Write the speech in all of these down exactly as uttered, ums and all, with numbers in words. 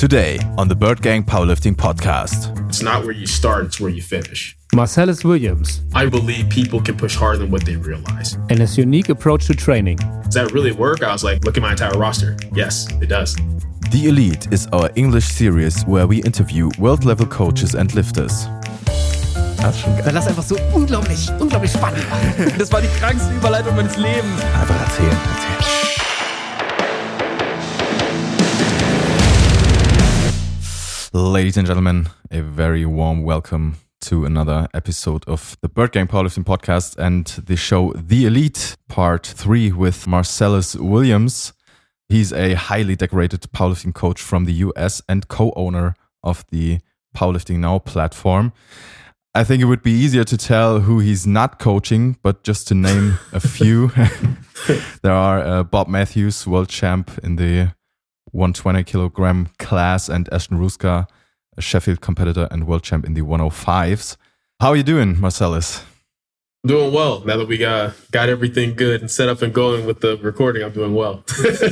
Today on the Bird Gang Powerlifting Podcast. It's not where you start, it's where you finish. Marcellus Williams. I believe people can push harder than what they realize. And his unique approach to training. Does that really work? I was like, look at my entire roster. Yes, it does. The Elite is our English series where we interview world-level coaches and lifters. Das ist schon geil. Lass einfach so unglaublich, unglaublich spannend machen. Das war die krankste Überleitung meines Lebens. Einfach erzählen, erzählen. Ladies and gentlemen, a very warm welcome to another episode of the Bird Gang Powerlifting Podcast and the show The Elite, part three with Marcellus Williams. He's a highly decorated powerlifting coach from the U S and co-owner of the Powerlifting Now platform. I think it would be easier to tell who he's not coaching, but just to name a few, there are uh, Bob Matthews, world champ in the one hundred twenty kilogram class, and Ashton Ruska, a Sheffield competitor and world champ in the one oh fives. How are you doing, Marcellus? Doing well. Now that we got, got everything good and set up and going with the recording, I'm doing well.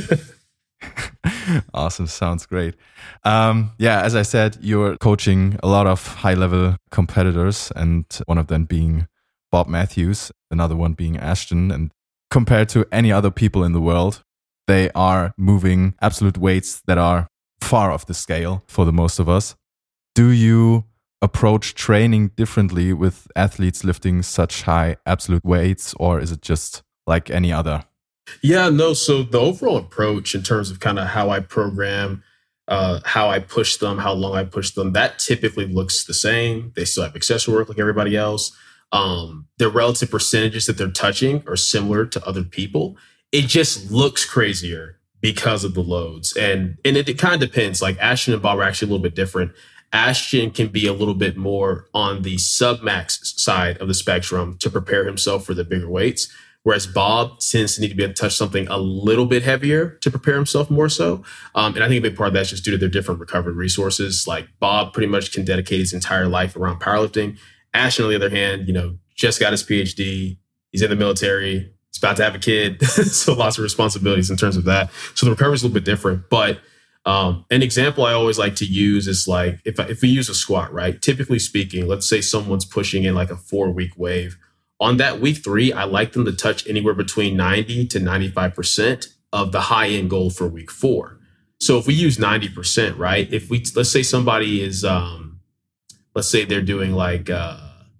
Awesome. Sounds great. Um, yeah, as I said, you're coaching a lot of high-level competitors, and one of them being Bob Matthews, another one being Ashton. And compared to any other people in the world, they are moving absolute weights that are far off the scale for the most of us. Do you approach training differently with athletes lifting such high absolute weights, or is it just like any other? Yeah, no. So the overall approach in terms of kind of how I program, uh, how I push them, how long I push them, that typically looks the same. They still have accessory work like everybody else. Um, the relative percentages that they're touching are similar to other people. It just looks crazier because of the loads. And, and it, it kind of depends. Like Ashton and Bob are actually a little bit different. Ashton can be a little bit more on the sub-max side of the spectrum to prepare himself for the bigger weights. Whereas Bob tends to need to be able to touch something a little bit heavier to prepare himself more so. Um, and I think a big part of that's just due to their different recovery resources. Like Bob pretty much can dedicate his entire life around powerlifting. Ashton, on the other hand, you know, just got his P H D. He's in the military. He's about to have a kid. So lots of responsibilities in terms of that. So the recovery is a little bit different. But um, an example I always like to use is like, if, I, if we use a squat, right? Typically speaking, let's say someone's pushing in like a four week wave. On that week three, I like them to touch anywhere between ninety to ninety-five percent of the high end goal for week four. So if we use ninety percent, right? If we, let's say somebody is, um, let's say they're doing like, uh,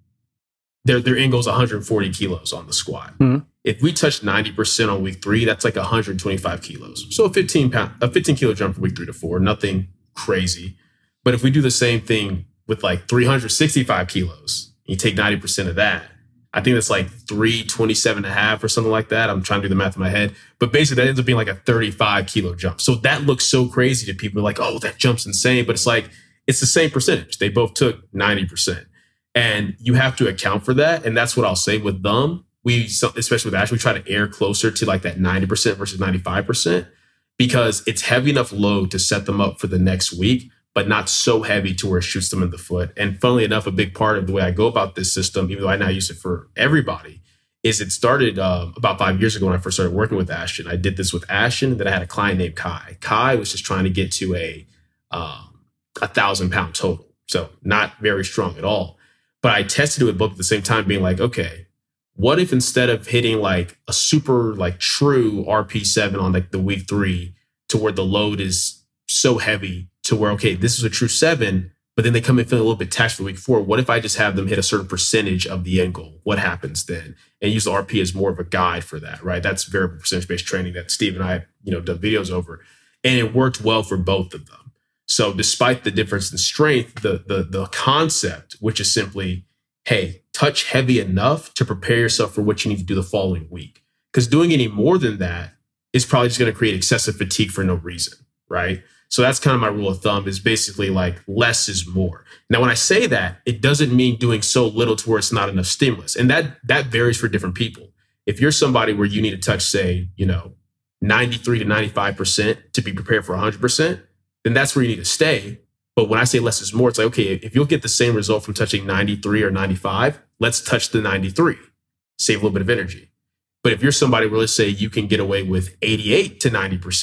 their, their end goal is one hundred forty kilos on the squat. Mm-hmm. If we touch ninety percent on week three, that's like one hundred twenty-five kilos. So a fifteen pound, a fifteen kilo jump from week three to four, nothing crazy. But if we do the same thing with like three hundred sixty-five kilos, you take ninety percent of that, I think that's like three twenty-seven and a half or something like that. I'm trying to do the math in my head. But basically that ends up being like a thirty-five kilo jump. So that looks so crazy to people, like, oh, that jump's insane. But it's like, it's the same percentage. They both took ninety percent. And you have to account for that. And that's what I'll say with them. We, especially with Ash, we try to err closer to like that ninety percent versus ninety-five percent because it's heavy enough load to set them up for the next week, but not so heavy to where it shoots them in the foot. And funnily enough, a big part of the way I go about this system, even though I now use it for everybody, is it started uh, about five years ago when I first started working with Ashton. I did this with Ashton. Then I had a client named Kai. Kai was just trying to get to a um, a thousand pound total. So not very strong at all. But I tested it with both at the same time, being like, okay, what if instead of hitting like a super like true R P seven on like the week three to where the load is so heavy to where, okay, this is a true seven, but then they come in feeling a little bit taxed for week four. What if I just have them hit a certain percentage of the end goal? What happens then? And use the R P as more of a guide for that, right? That's variable percentage-based training that Steve and I have, you know, done videos over. And it worked well for both of them. So despite the difference in strength, the the the concept, which is simply, hey, touch heavy enough to prepare yourself for what you need to do the following week. Because doing any more than that is probably just going to create excessive fatigue for no reason, right? So that's kind of my rule of thumb, is basically like less is more. Now, when I say that, it doesn't mean doing so little to where it's not enough stimulus. And that that varies for different people. If you're somebody where you need to touch, say, you know, ninety-three to ninety-five percent to be prepared for one hundred percent, then that's where you need to stay. But when I say less is more, it's like, okay, if you'll get the same result from touching ninety-three or ninety-five, let's touch the ninety-three, save a little bit of energy. But if you're somebody where, let's say, you can get away with eighty-eight to ninety percent,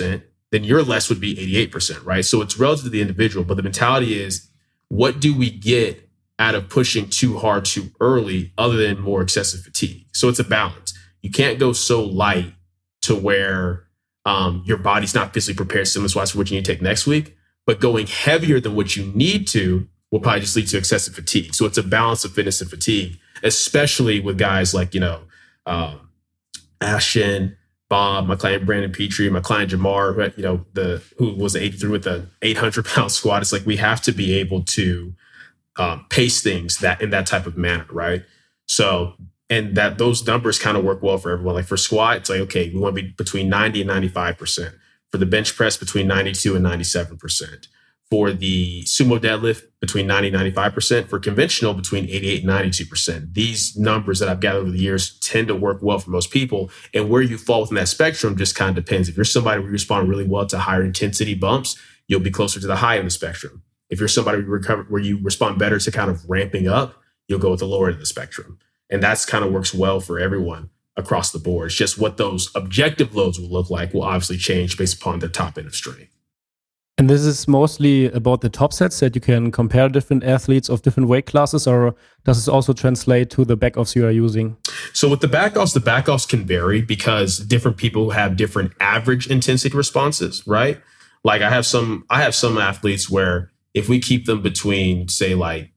then your less would be eighty-eight percent, right? So it's relative to the individual, but the mentality is, what do we get out of pushing too hard too early other than more excessive fatigue? So it's a balance. You can't go so light to where um, your body's not physically prepared stimulus-wise for what you need to take next week, but going heavier than what you need to will probably just lead to excessive fatigue. So it's a balance of fitness and fatigue, especially with guys like, you know, um, Ashton, Bob, my client Brandon Petrie, my client Jamar, who, you know, the who was eighty-three with an eight hundred pound squat. It's like we have to be able to um, pace things that in that type of manner, right? So, and that those numbers kind of work well for everyone. Like for squat, it's like, okay, we want to be between ninety and ninety-five percent. For the bench press, between ninety-two and ninety-seven percent. For the sumo deadlift, between ninety and ninety-five percent. For conventional, between eighty-eight and ninety-two percent. These numbers that I've gathered over the years tend to work well for most people. And where you fall within that spectrum just kind of depends. If you're somebody who responds really well to higher intensity bumps, you'll be closer to the high end of the spectrum. If you're somebody who recover, where you respond better to kind of ramping up, you'll go with the lower end of the spectrum. And that's kind of works well for everyone across the board. It's just what those objective loads will look like will obviously change based upon the top end of strength. And this is mostly about the top sets that you can compare different athletes of different weight classes, or does this also translate to the back offs you are using? So with the back offs, the back offs can vary because different people have different average intensity responses, right? Like I have some, I have some athletes where if we keep them between, say, like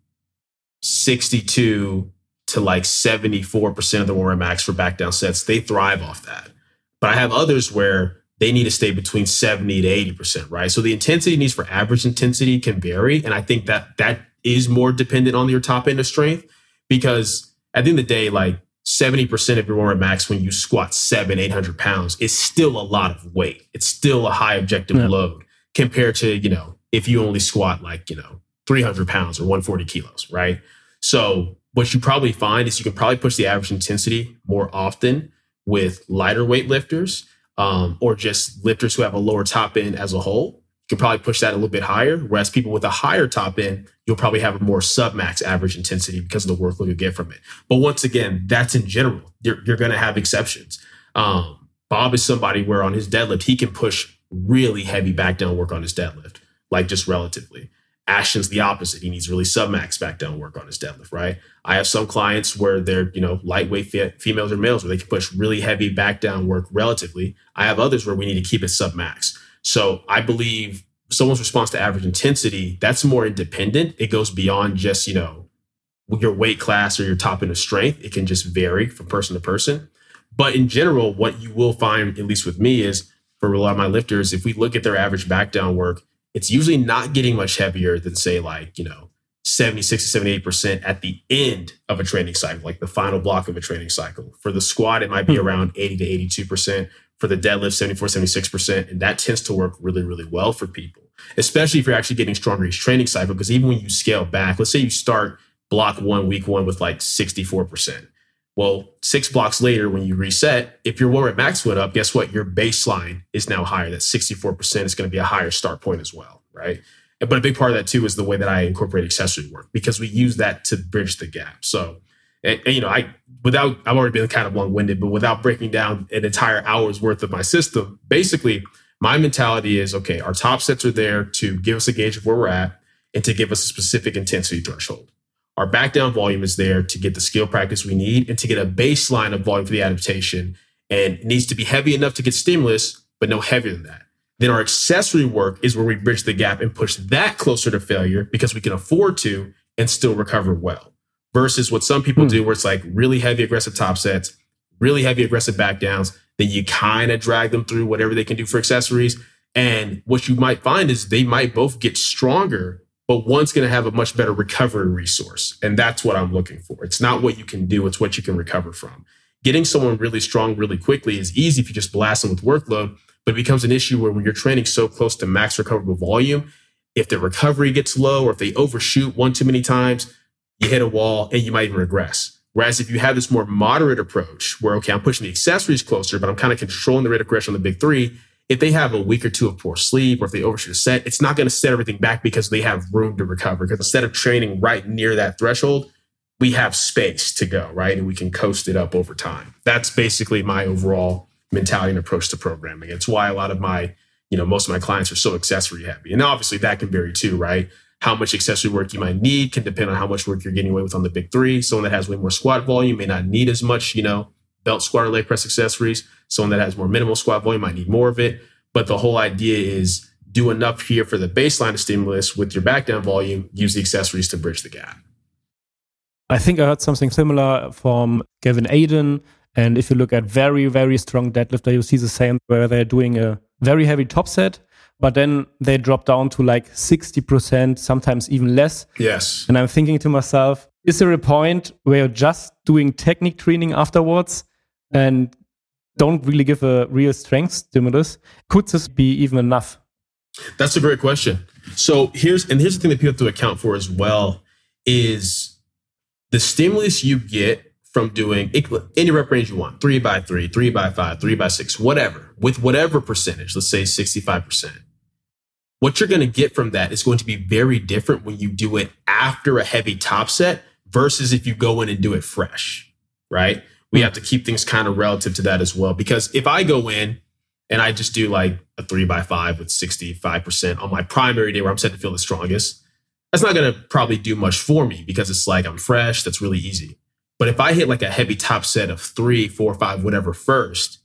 sixty-two to like seventy-four percent of the warm max for back down sets, they thrive off that. But I have others where they need to stay between seventy to eighty percent, right? So the intensity needs for average intensity can vary. And I think that that is more dependent on your top end of strength, because at the end of the day, like seventy percent of your warm max when you squat seven, eight hundred pounds is still a lot of weight. It's still a high objective yeah. load compared to, you know, if you only squat like, you know, three hundred pounds or one hundred forty kilos, right? So what you probably find is you can probably push the average intensity more often with lighter weight lifters. Um, or just lifters who have a lower top end as a whole. You can probably push that a little bit higher. Whereas people with a higher top end, you'll probably have a more sub-max average intensity because of the workload you get from it. But once again, that's in general. You're, you're going to have exceptions. Um, Bob is somebody where on his deadlift, he can push really heavy back down work on his deadlift, like just relatively. Ashton's the opposite. He needs really sub-max back down work on his deadlift, right? I have some clients where they're, you know, lightweight fe- females or males where they can push really heavy back down work relatively. I have others where we need to keep it sub-max. So I believe someone's response to average intensity, that's more independent. It goes beyond just, you know, your weight class or your top end of strength. It can just vary from person to person. But in general, what you will find, at least with me, is for a lot of my lifters, if we look at their average back down work, it's usually not getting much heavier than, say, like, you know, seventy-six to seventy-eight percent at the end of a training cycle, like the final block of a training cycle. For the squat, it might be around eighty to eighty-two percent. For the deadlift, seventy-four, seventy-six percent. And that tends to work really, really well for people, especially if you're actually getting stronger each training cycle. Because even when you scale back, let's say you start block one, week one with like sixty-four percent. Well, six blocks later, when you reset, if your warm-up max went up, guess what? Your baseline is now higher. That sixty-four percent is going to be a higher start point as well, right? But a big part of that too is the way that I incorporate accessory work, because we use that to bridge the gap. So, and, and you know, I without I've already been kind of long-winded, but without breaking down an entire hour's worth of my system, basically my mentality is, okay, our top sets are there to give us a gauge of where we're at and to give us a specific intensity threshold. Our back down volume is there to get the skill practice we need and to get a baseline of volume for the adaptation, and it needs to be heavy enough to get stimulus, but no heavier than that. Then our accessory work is where we bridge the gap and push that closer to failure because we can afford to and still recover well. Versus what some people hmm. do, where it's like really heavy aggressive top sets, really heavy aggressive back downs, then you kind of drag them through whatever they can do for accessories. And what you might find is they might both get stronger, but one's going to have a much better recovery resource. And that's what I'm looking for. It's not what you can do, it's what you can recover from. Getting someone really strong really quickly is easy if you just blast them with workload, but it becomes an issue where when you're training so close to max recoverable volume, if the recovery gets low or if they overshoot one too many times, you hit a wall and you might even regress. Whereas if you have this more moderate approach where, okay, I'm pushing the accessories closer, but I'm kind of controlling the rate of progression on the big three, if they have a week or two of poor sleep or if they overshoot a set, it's not going to set everything back because they have room to recover. Because instead of training right near that threshold, we have space to go, right? And we can coast it up over time. That's basically my overall mentality and approach to programming. It's why a lot of my, you know, most of my clients are so accessory heavy. And obviously that can vary too, right? How much accessory work you might need can depend on how much work you're getting away with on the big three. Someone that has way more squat volume may not need as much, you know, belt, squat, or leg press accessories. Someone that has more minimal squat volume might need more of it. But the whole idea is do enough here for the baseline of stimulus with your back down volume, use the accessories to bridge the gap. I think I heard something similar from Gavin Aiden. And if you look at very, very strong deadlifter, you see the same where they're doing a very heavy top set, but then they drop down to like sixty percent, sometimes even less. Yes. And I'm thinking to myself, is there a point where you're just doing technique training afterwards and don't really give a real strength stimulus? Could this be even enough? That's a great question. So here's, and here's the thing that people have to account for as well is the stimulus you get from doing any rep range you want, three by three, three by five, three by six, whatever, with whatever percentage, let's say sixty-five percent. What you're going to get from that is going to be very different when you do it after a heavy top set versus if you go in and do it fresh, right? We have to keep things kind of relative to that as well. Because if I go in and I just do like a three by five with sixty-five percent on my primary day where I'm set to feel the strongest, that's not going to probably do much for me because it's like I'm fresh. That's really easy. But if I hit like a heavy top set of three, four, five, whatever first,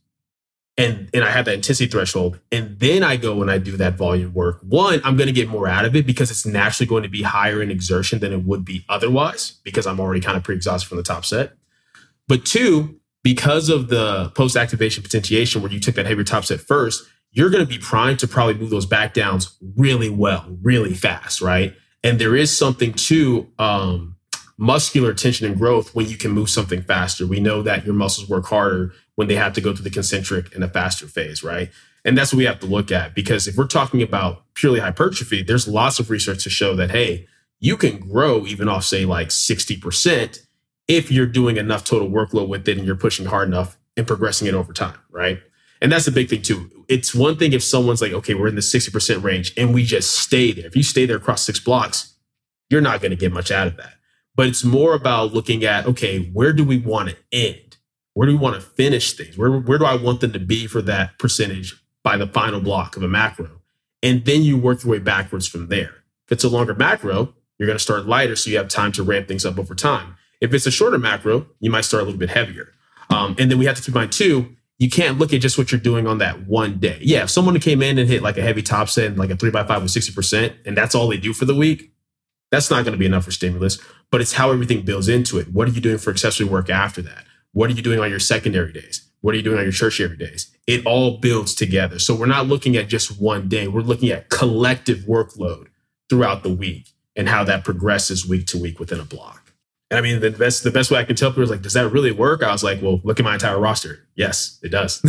and, and I have that intensity threshold, and then I go and I do that volume work, one, I'm going to get more out of it because it's naturally going to be higher in exertion than it would be otherwise because I'm already kind of pre-exhausted from the top set. But two, because of the post-activation potentiation where you took that heavier top set first, you're going to be primed to probably move those back downs really well, really fast, right? And there is something to um, muscular tension and growth when you can move something faster. We know that your muscles work harder when they have to go through the concentric in a faster phase, right? And that's what we have to look at because if we're talking about purely hypertrophy, there's lots of research to show that, hey, you can grow even off, say, like sixty percent if you're doing enough total workload with it and you're pushing hard enough and progressing it over time, right? And that's the big thing too. It's one thing if someone's like, okay, we're in the sixty percent range and we just stay there. If you stay there across six blocks, you're not going to get much out of that. But it's more about looking at, okay, where do we want to end? Where do we want to finish things? Where, where do I want them to be for that percentage by the final block of a macro? And then you work your way backwards from there. If it's a longer macro, you're going to start lighter so you have time to ramp things up over time. If it's a shorter macro, you might start a little bit heavier. Um, and then we have to keep in mind too, you can't look at just what you're doing on that one day. Yeah, if someone came in and hit like a heavy top set and like a three by five with sixty percent, and that's all they do for the week, that's not going to be enough for stimulus, but it's how everything builds into it. What are you doing for accessory work after that? What are you doing on your secondary days? What are you doing on your tertiary days? It all builds together. So we're not looking at just one day. We're looking at collective workload throughout the week and how that progresses week to week within a block. And I mean, the best the best way I can tell people is like, does that really work? I was like, well, look at my entire roster. Yes, it does.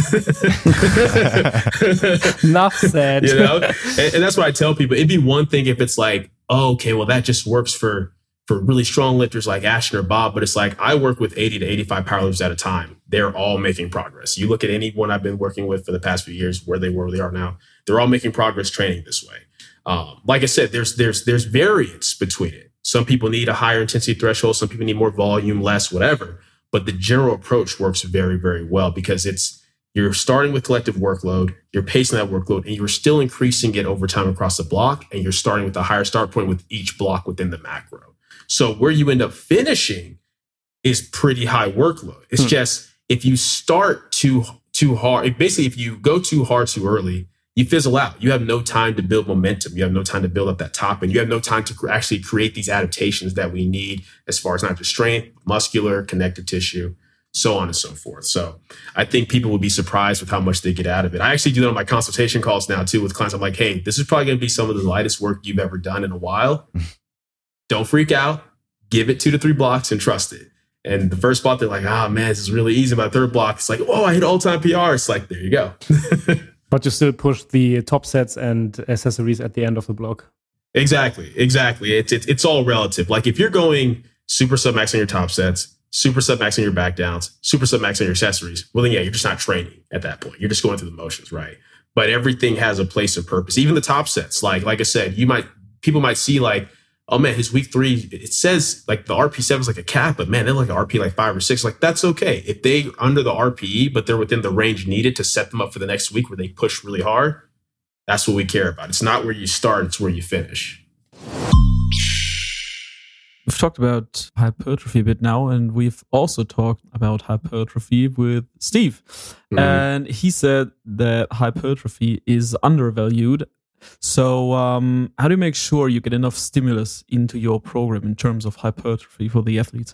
Enough said. You know, and, and that's what I tell people. It'd be one thing if it's like, oh, okay, well, that just works for for really strong lifters like Ashton or Bob. But it's like, I work with eighty to eighty-five powerlifters at a time. They're all making progress. You look at anyone I've been working with for the past few years, where they were, where they are now, they're all making progress training this way. Um, like I said, there's there's there's variance between it. Some people need a higher intensity threshold. Some people need more volume, less, whatever. But the general approach works very, very well because it's you're starting with collective workload, you're pacing that workload, and you're still increasing it over time across the block. And you're starting with a higher start point with each block within the macro. So where you end up finishing is pretty high workload. It's hmm. just if you start too too hard, basically if you go too hard too early, you fizzle out. You have no time to build momentum. You have no time to build up that top, and you have no time to actually create these adaptations that we need as far as not just strength, muscular, connective tissue, so on and so forth. So I think people will be surprised with how much they get out of it. I actually do that on my consultation calls now too with clients. I'm like, hey, this is probably going to be some of the lightest work you've ever done in a while. Don't freak out. Give it two to three blocks and trust it. And the first block, they're like, oh man, this is really easy. By the third block, it's like, oh, I hit all-time P R. It's like, there you go. But you still push the top sets and accessories at the end of the block. Exactly. Exactly. It's, it's, it's all relative. Like if you're going super submax on your top sets, super submax on your back downs, super submax on your accessories, well then, yeah, you're just not training at that point. You're just going through the motions, right? But everything has a place of purpose. Even the top sets, like, like I said, you might, people might see like, oh man, his week three, it says like the R P seven is like a cap, but man, they're like an R P like five or six. Like that's okay. If they under the R P E, but they're within the range needed to set them up for the next week where they push really hard, That's what we care about. It's not where you start, it's where you finish. We've talked about hypertrophy a bit now, and we've also talked about hypertrophy with Steve. Mm. And he said that hypertrophy is undervalued. So um, how do you make sure you get enough stimulus into your program in terms of hypertrophy for the athletes?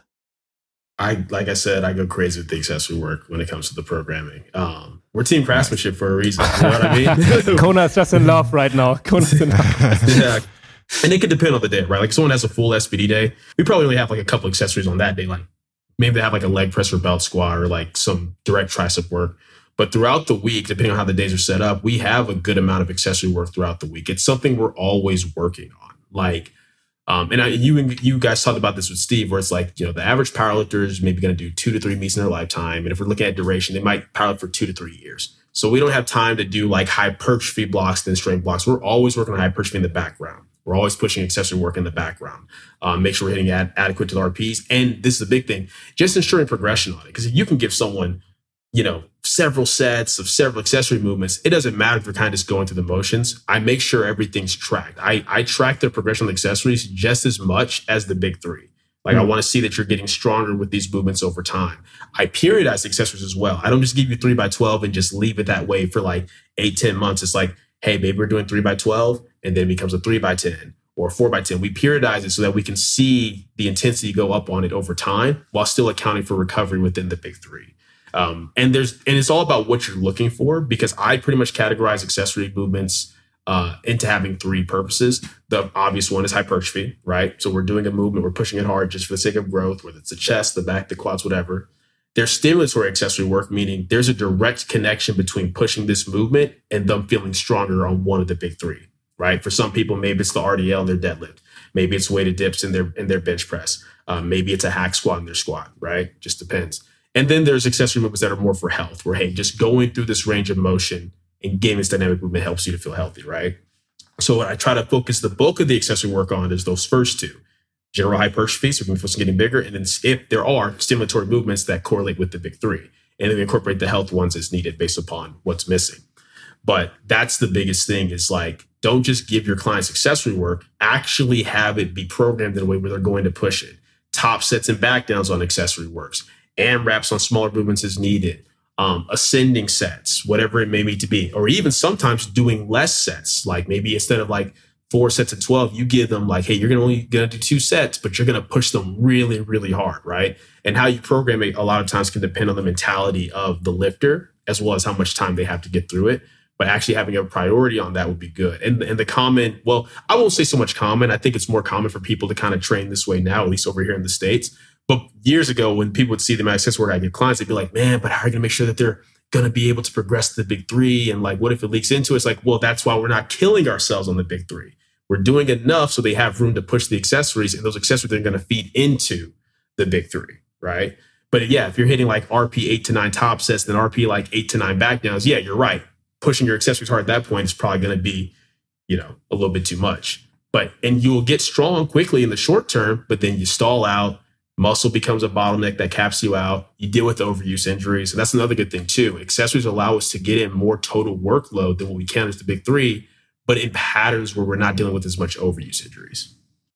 I, like I said, I go crazy with the accessory work when it comes to the programming. Um, we're team craftsmanship for a reason. You know what I mean? Kona's just in love right now. Kona's in love. Yeah. And it could depend on the day, right? Like if someone has a full S P D day, we probably only have like a couple accessories on that day. Like maybe they have like a leg press or belt squat or like some direct tricep work. But throughout the week, depending on how the days are set up, we have a good amount of accessory work throughout the week. It's something we're always working on. Like, um, and I, you you guys talked about this with Steve, where it's like, you know, the average powerlifter is maybe going to do two to three meets in their lifetime. And if we're looking at duration, they might powerlift for two to three years. So we don't have time to do like hypertrophy blocks, then strength blocks. We're always working on hypertrophy in the background. We're always pushing accessory work in the background. Um, make sure we're hitting ad- adequate to the R Ps. And this is a big thing, just ensuring progression on it. Because if you can give someone, you know, several sets of several accessory movements, it doesn't matter if they're kind of just going through the motions. I make sure everything's tracked. I, I track their progression of accessories just as much as the big three. Like mm-hmm. I want to see that you're getting stronger with these movements over time. I periodize accessories as well. I don't just give you three by twelve and just leave it that way for like eight, ten months. It's like, hey, maybe we're doing three by twelve and then it becomes a three by ten or four by ten. We periodize it so that we can see the intensity go up on it over time while still accounting for recovery within the big three. Um, and there's and it's all about what you're looking for, because I pretty much categorize accessory movements uh, into having three purposes. The obvious one is hypertrophy, right? So we're doing a movement, we're pushing it hard just for the sake of growth, whether it's the chest, the back, the quads, whatever. There's stimulatory accessory work, meaning there's a direct connection between pushing this movement and them feeling stronger on one of the big three, right? For some people, maybe it's the R D L in their deadlift. Maybe it's weighted dips in their in their bench press. Um, maybe it's a hack squat in their squat, right? Just depends. And then there's accessory movements that are more for health, where, hey, just going through this range of motion and getting this dynamic movement helps you to feel healthy, right? So what I try to focus the bulk of the accessory work on is those first two. General hypertrophy, so we can focus on getting bigger. And then if there are stimulatory movements that correlate with the big three, and then we incorporate the health ones as needed based upon what's missing. But that's the biggest thing, is like, don't just give your clients accessory work, actually have it be programmed in a way where they're going to push it. Top sets and back downs on accessory works, and wraps on smaller movements as needed. Um, ascending sets, whatever it may need to be, or even sometimes doing less sets. Like maybe instead of like four sets of twelve, you give them like, hey, you're gonna only gonna do two sets, but you're gonna push them really, really hard, right? And how you program it a lot of times can depend on the mentality of the lifter, as well as how much time they have to get through it. But actually having a priority on that would be good. And, and the common, well, I won't say so much common. I think it's more common for people to kind of train this way now, at least over here in the States. But years ago, when people would see the access work I get clients, they'd be like, man, but how are you going to make sure that they're going to be able to progress to the big three? And like, what if it leaks into it? It's like, well, that's why we're not killing ourselves on the big three. We're doing enough so they have room to push the accessories, and those accessories are going to feed into the big three, right? But yeah, if you're hitting like R P eight to nine top sets, then R P like eight to nine back downs, yeah, you're right. Pushing your accessories hard at that point is probably going to be, you know, a little bit too much. But, and you will get strong quickly in the short term, but then you stall out. Muscle becomes a bottleneck that caps you out. You deal with overuse injuries. And that's another good thing too. Accessories allow us to get in more total workload than what we can as the big three, but in patterns where we're not dealing with as much overuse injuries.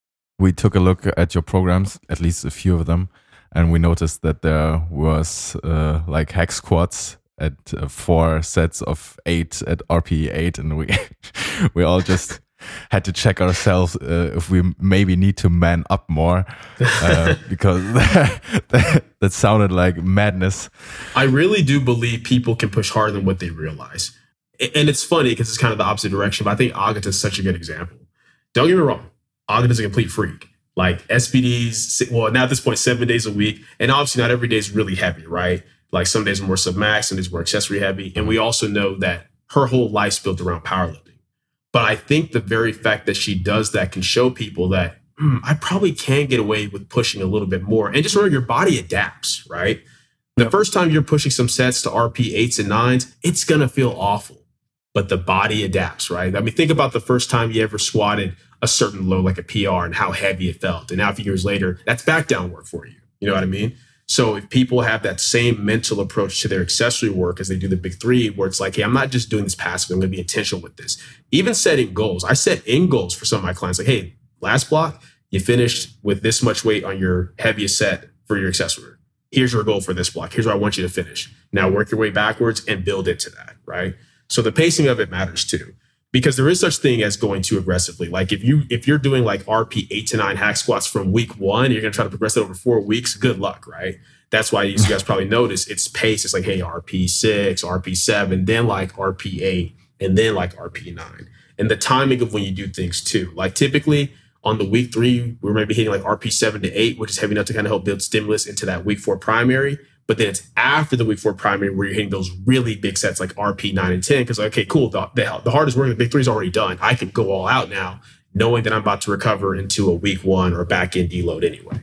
We took a look at your programs, at least a few of them, and we noticed that there was uh, like hack squats at uh, four sets of eight at R P eight, and we we all just had to check ourselves uh, if we maybe need to man up more, uh, because that, that sounded like madness. I really do believe people can push harder than what they realize. And it's funny because it's kind of the opposite direction, but I think Agata is such a good example. Don't get me wrong. Agata is a complete freak. Like S P Ds, well, now at this point, seven days a week. And obviously not every day is really heavy, right? Like some days are more sub-max, some days are more accessory heavy. And we also know that her whole life's built around powerlifting. But I think the very fact that she does that can show people that mm, I probably can get away with pushing a little bit more. And just remember, your body adapts, right? The yep. first time you're pushing some sets to R P eights and nines, it's going to feel awful. But the body adapts, right? I mean, think about the first time you ever squatted a certain load like a P R and how heavy it felt. And now a few years later, that's back down work for you. You know what I mean? So if people have that same mental approach to their accessory work as they do the big three, where it's like, hey, I'm not just doing this passively, I'm going to be intentional with this. Even setting goals. I set end goals for some of my clients. Like, hey, last block, you finished with this much weight on your heaviest set for your accessory. Here's your goal for this block. Here's where I want you to finish. Now work your way backwards and build into that, right? So the pacing of it matters too, because there is such thing as going too aggressively. Like if you if you're doing like R P eight to nine hack squats from week one, you're gonna try to progress it over four weeks. Good luck, right? That's why you guys probably notice it's pace. It's like, hey, R P six, R P seven, then like R P eight, and then like R P nine. And the timing of when you do things too. Like typically on the week three, we're maybe hitting like R P seven to eight, which is heavy enough to kind of help build stimulus into that week four primary. But then it's after the week four primary where you're hitting those really big sets like R P nine and ten. Because, okay, cool, the, the, the hardest work, the big three is already done. I can go all out now, knowing that I'm about to recover into a week one or back end deload anyway.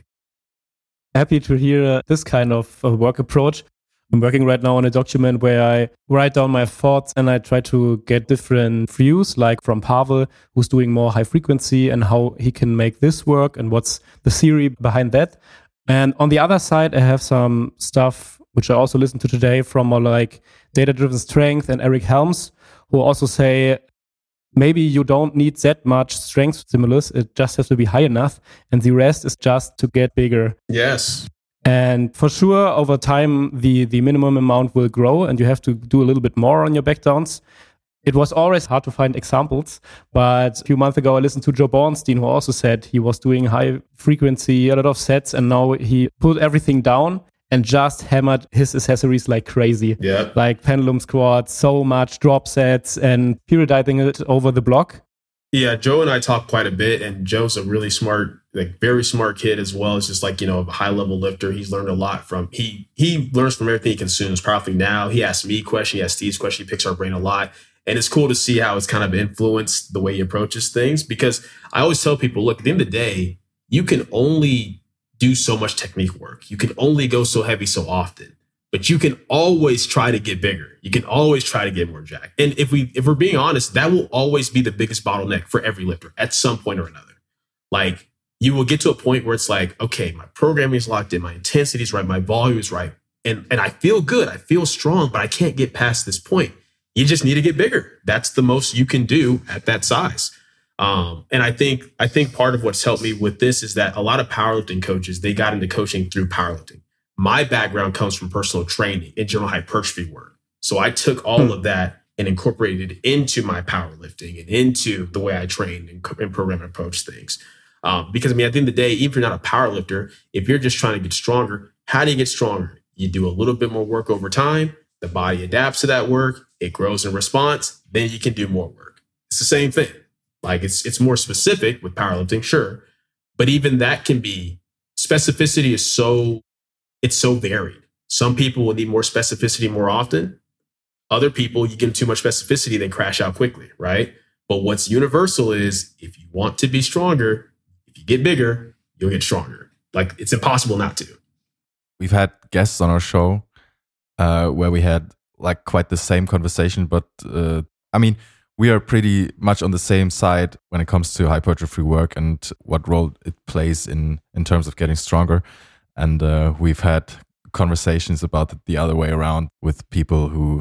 Happy to hear uh, this kind of uh, work approach. I'm working right now on a document where I write down my thoughts and I try to get different views, like from Pavel, who's doing more high frequency, and how he can make this work and what's the theory behind that. And on the other side, I have some stuff which I also listened to today from more like Data-Driven Strength and Eric Helms, who also say maybe you don't need that much strength stimulus. It just has to be high enough. And the rest is just to get bigger. Yes. And for sure, over time, the, the minimum amount will grow and you have to do a little bit more on your backdowns. It was always hard to find examples, but a few months ago, I listened to Joe Bornstein, who also said he was doing high frequency, a lot of sets, and now he put everything down and just hammered his accessories like crazy. Yeah. Like pendulum squats, so much drop sets, and periodizing it over the block. Yeah, Joe and I talk quite a bit, and Joe's a really smart, like very smart kid as well. It's just like, you know, a high level lifter. He's learned a lot from, he he learns from everything he consumes. Probably now he asks me questions, he asks Steve's questions, he picks our brain a lot. And it's cool to see how it's kind of influenced the way he approaches things, because I always tell people, look, at the end of the day, you can only do so much technique work. You can only go so heavy so often, but you can always try to get bigger. You can always try to get more jacked. And if we, if we're being honest, that will always be the biggest bottleneck for every lifter at some point or another. Like you will get to a point where it's like, okay, my programming is locked in, my intensity is right, my volume is right. And, and I feel good. I feel strong, but I can't get past this point. You just need to get bigger. That's the most you can do at that size. Um, and I think I think part of what's helped me with this is that a lot of powerlifting coaches, they got into coaching through powerlifting. My background comes from personal training and general hypertrophy work. So I took all hmm. of that and incorporated it into my powerlifting and into the way I train and, and program and approach things. Um, because I mean, at the end of the day, even if you're not a powerlifter, if you're just trying to get stronger, how do you get stronger? You do a little bit more work over time. The body adapts to that work. It grows in response. Then you can do more work. It's the same thing. Like it's it's more specific with powerlifting, sure. But even that can be, specificity is so, it's so varied. Some people will need more specificity more often. Other people, you give them too much specificity, they crash out quickly, right? But what's universal is if you want to be stronger, if you get bigger, you'll get stronger. Like it's impossible not to. We've had guests on our show uh, where we had like quite the same conversation, but uh, I mean, we are pretty much on the same side when it comes to hypertrophy work and what role it plays in, in terms of getting stronger. And uh, we've had conversations about it the other way around with people who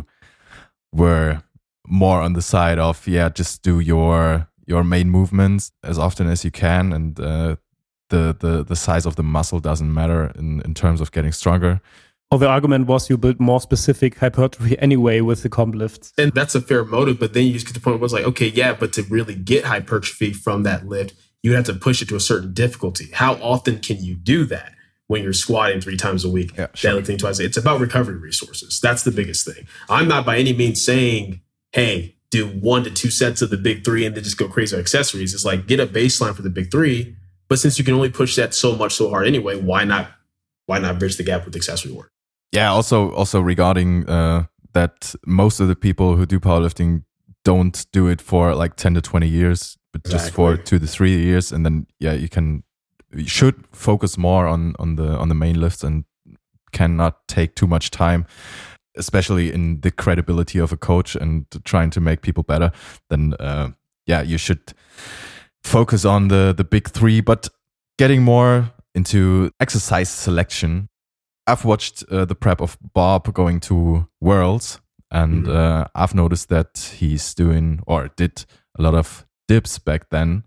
were more on the side of, yeah, just do your your main movements as often as you can, and uh, the, the the size of the muscle doesn't matter in, in terms of getting stronger. Or the argument was you build more specific hypertrophy anyway with the comp lifts. And that's a fair motive, but then you just get to the point where it's like, okay, yeah, but to really get hypertrophy from that lift, you have to push it to a certain difficulty. How often can you do that when you're squatting three times a week, yeah, sure. deadlifting twice a day? It's about recovery resources. That's the biggest thing. I'm not by any means saying, hey, do one to two sets of the big three and then just go crazy on accessories. It's like, get a baseline for the big three, but since you can only push that so much so hard anyway, why not, why not bridge the gap with accessory work? Yeah, also also regarding uh, that most of the people who do powerlifting don't do it for like ten to twenty years, but exactly. just for two to three years. And then, yeah, you can, you should focus more on, on the on the main lifts and cannot take too much time, especially in the credibility of a coach and trying to make people better. Then, uh, yeah, you should focus on the, the big three, but getting more into exercise selection. I've watched uh, the prep of Bob going to Worlds, and mm-hmm. uh, I've noticed that he's doing or did a lot of dips back then.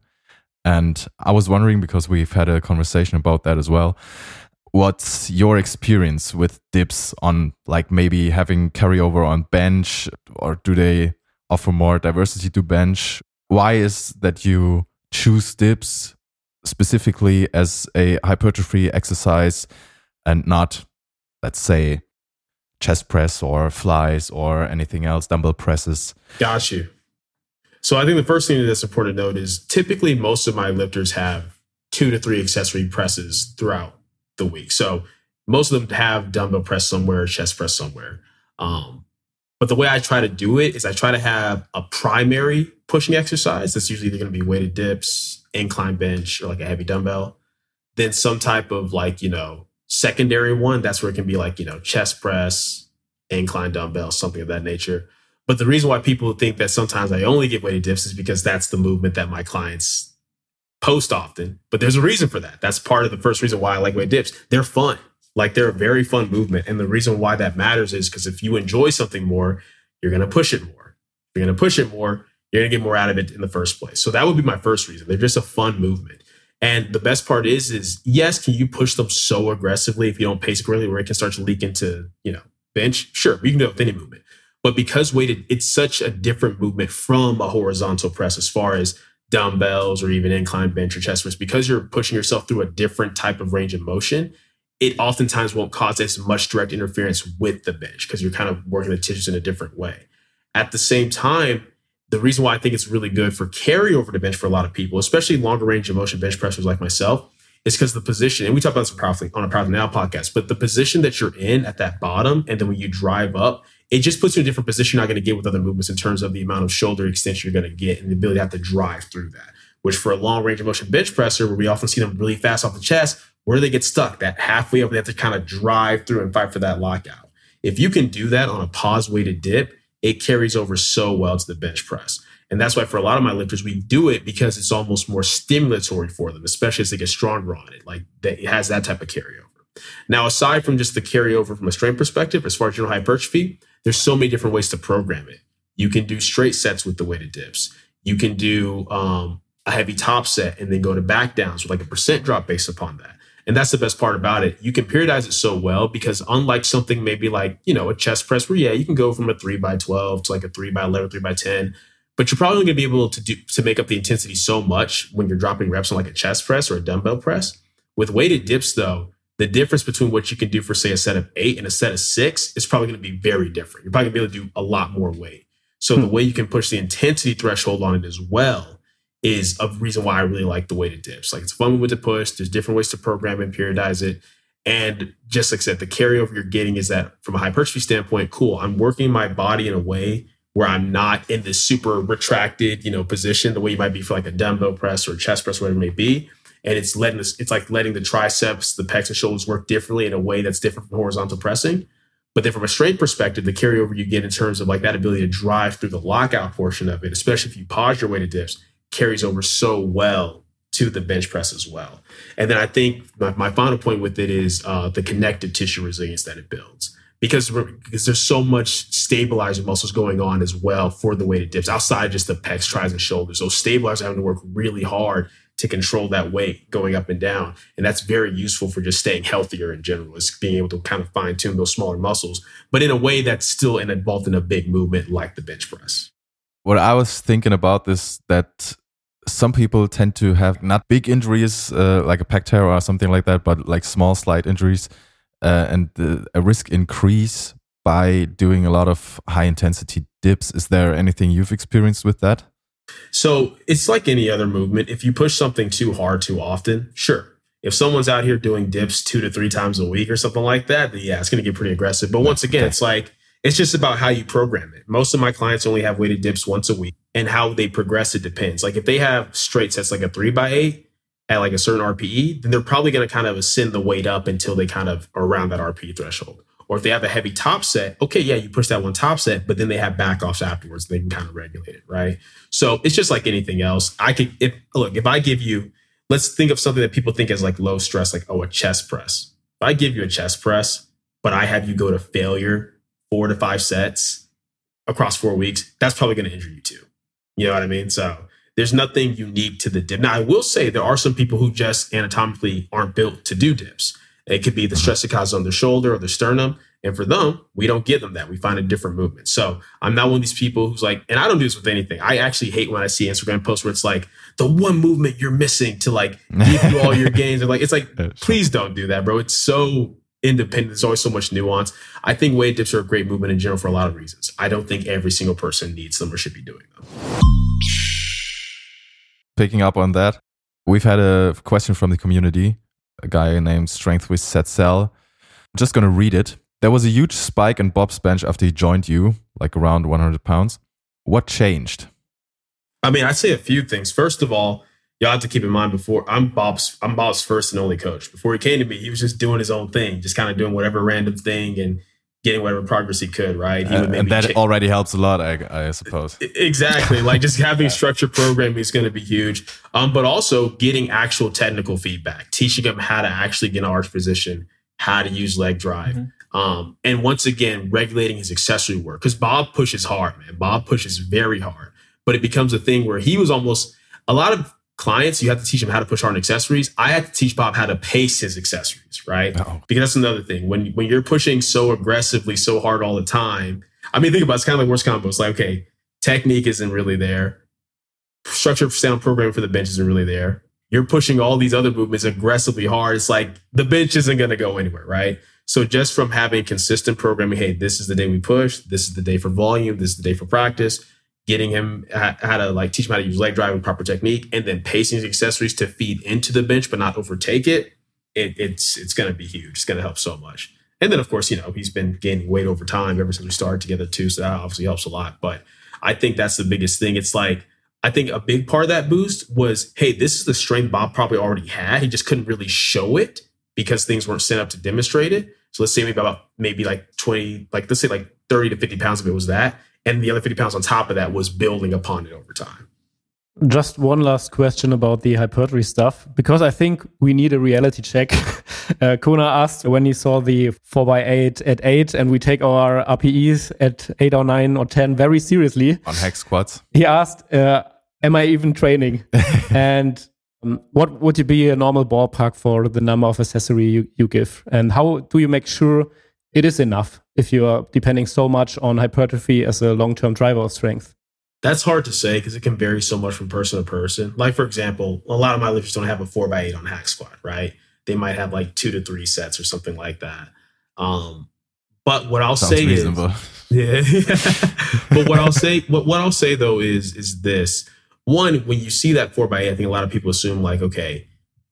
And I was wondering, because we've had a conversation about that as well, what's your experience with dips on, like, maybe having carryover on bench, or do they offer more diversity to bench? Why is that you choose dips specifically as a hypertrophy exercise and not, let's say, chest press or flies or anything else, dumbbell presses? Got you. So I think the first thing that's important to note is typically most of my lifters have two to three accessory presses throughout the week. So most of them have dumbbell press somewhere, chest press somewhere. Um, but the way I try to do it is I try to have a primary pushing exercise. That's usually going to be weighted dips, incline bench, or like a heavy dumbbell. Then some type of like, you know, secondary one. That's where it can be like, you know, chest press, incline dumbbell, something of that nature. But the reason why people think that sometimes I only get weighted dips is because that's the movement that my clients post often. But there's a reason for that. That's part of the first reason why I like weighted dips. They're fun. Like, they're a very fun movement. And the reason why that matters is because if you enjoy something more, you're going to push it more. If you're going to push it more, you're going to get more out of it in the first place. So that would be my first reason. They're just a fun movement. And the best part is, is yes, can you push them so aggressively if you don't pace it correctly where it can start to leak into, you know, bench? Sure, you can do it with any movement. But because weighted, it's such a different movement from a horizontal press as far as dumbbells or even incline bench or chest press, because you're pushing yourself through a different type of range of motion, it oftentimes won't cause as much direct interference with the bench because you're kind of working the tissues in a different way. At the same time, the reason why I think it's really good for carryover to bench for a lot of people, especially longer range of motion bench pressers like myself, is because the position, and we talk about this on a Powerlifting Now podcast, but the position that you're in at that bottom, and then when you drive up, it just puts you in a different position you're not going to get with other movements in terms of the amount of shoulder extension you're going to get and the ability to have to drive through that, which for a long range of motion bench presser, where we often see them really fast off the chest, where do they get stuck? That halfway up, they have to kind of drive through and fight for that lockout. If you can do that on a pause weighted dip, it carries over so well to the bench press. And that's why for a lot of my lifters, we do it because it's almost more stimulatory for them, especially as they get stronger on it. Like, it has that type of carryover. Now, aside from just the carryover from a strength perspective, as far as general hypertrophy, there's so many different ways to program it. You can do straight sets with the weighted dips. You can do um, a heavy top set and then go to back downs with like a percent drop based upon that. And that's the best part about it. You can periodize it so well because unlike something maybe like, you know, a chest press where, yeah, you can go from a three by twelve to like a three by eleven, three by ten, but you're probably going to be able to do to make up the intensity so much when you're dropping reps on like a chest press or a dumbbell press. With weighted dips, though, the difference between what you can do for, say, a set of eight and a set of six is probably going to be very different. You're probably going to be able to do a lot more weight. So hmm. the way you can push the intensity threshold on it as well is a reason why I really like the weighted dips. Like, it's a fun movement to push. There's different ways to program and periodize it. And just like I said, the carryover you're getting is that from a hypertrophy standpoint, cool, I'm working my body in a way where I'm not in this super retracted, you know, position, the way you might be for like a dumbbell press or a chest press, whatever it may be. And it's letting this, it's like letting the triceps, the pecs and shoulders work differently in a way that's different from horizontal pressing. But then from a strength perspective, the carryover you get in terms of like that ability to drive through the lockout portion of it, especially if you pause your weighted dips, carries over so well to the bench press as well. And then I think my, my final point with it is uh, the connective tissue resilience that it builds. Because, because there's so much stabilizer muscles going on as well for the weighted dips outside just the pecs, tris, and shoulders. Those stabilizers are having to work really hard to control that weight going up and down. And that's very useful for just staying healthier in general, is being able to kind of fine tune those smaller muscles, but in a way that's still involved in a big movement like the bench press. What I was thinking about is that some people tend to have not big injuries uh, like a pec tear or something like that, but like small slight injuries uh, and uh, a risk increase by doing a lot of high intensity dips. Is there anything you've experienced with that? So it's like any other movement. If you push something too hard too often, sure. If someone's out here doing dips two to three times a week or something like that, then yeah, it's going to get pretty aggressive. But once again, it's like, it's just about how you program it. Most of my clients only have weighted dips once a week, and how they progress, it depends. Like if they have straight sets like a three by eight at like a certain R P E, then they're probably going to kind of ascend the weight up until they kind of are around that R P E threshold. Or if they have a heavy top set, okay, yeah, you push that one top set, but then they have back offs afterwards. They can kind of regulate it, right? So it's just like anything else. I could, if look, if I give you, let's think of something that people think is like low stress, like, oh, a chest press. If I give you a chest press, but I have you go to failure four to five sets across four weeks, that's probably going to injure you too. You know what I mean? So there's nothing unique to the dip. Now, I will say there are some people who just anatomically aren't built to do dips. It could be the stress it causes on their shoulder or the sternum. And for them, we don't give them that. We find a different movement. So I'm not one of these people who's like, and I don't do this with anything. I actually hate when I see Instagram posts where it's like the one movement you're missing to like give you all your gains. And like, it's like, please don't do that, bro. It's so independent. There's always so much nuance. I think weight dips are a great movement in general for a lot of reasons. I don't think every single person needs them or should be doing them. Picking up on that, we've had a question from the community, a guy named Strength with Setcell. I'm just going to read it. There was a huge spike in Bob's bench after he joined you, like around one hundred pounds. What changed? I mean, I'd say a few things. First of all, y'all have to keep in mind before I'm Bob's, I'm Bob's first and only coach. Before he came to me, he was just doing his own thing, just kind of doing whatever random thing and getting whatever progress he could, right? He uh, would and that change. already helps a lot, I, I suppose. Exactly. Like just having structured programming is going to be huge. Um, but also getting actual technical feedback, teaching him how to actually get an arch position, how to use leg drive. Mm-hmm. Um, and once again, regulating his accessory work. Because Bob pushes hard, man. Bob pushes very hard. But it becomes a thing where he was almost, a lot of clients, you have to teach them how to push hard on accessories. I had to teach Bob how to pace his accessories, right? Uh-oh. Because that's another thing. When when you're pushing so aggressively, so hard all the time, I mean, think about it, it's kind of like worst combos. Like, okay, technique isn't really there. Structure sound programming for the bench isn't really there. You're pushing all these other movements aggressively hard. It's like the bench isn't going to go anywhere, right? So just from having consistent programming, hey, this is the day we push. This is the day for volume. This is the day for practice. Getting him how to like teach him how to use leg drive and proper technique, and then pacing his accessories to feed into the bench but not overtake it. it it's it's going to be huge. It's going to help so much. And then of course, you know, he's been gaining weight over time ever since we started together too. So that obviously helps a lot. But I think that's the biggest thing. It's like, I think a big part of that boost was, hey, this is the strength Bob probably already had. He just couldn't really show it because things weren't set up to demonstrate it. So let's say maybe about maybe like twenty, like let's say like thirty to fifty pounds of it was that. And the other fifty pounds on top of that was building upon it over time. Just one last question about the hypertrophy stuff, because I think we need a reality check. uh, Kona asked when he saw the four by eight at eight and we take our R P Es at eight or nine or ten very seriously. On hex squats. He asked, uh, am I even training? and um, what would be a normal ballpark for the number of accessory you, you give? And how do you make sure it is enough if you are depending so much on hypertrophy as a long-term driver of strength? That's hard to say because it can vary so much from person to person. Like, for example, a lot of my lifters don't have a four by eight on hack squat, right? They might have like two to three sets or something like that. Um, but what I'll Sounds say reasonable. is, yeah. But what I'll say, what, what I'll say though is, is this. One, when you see that four by eight, I think a lot of people assume like, okay,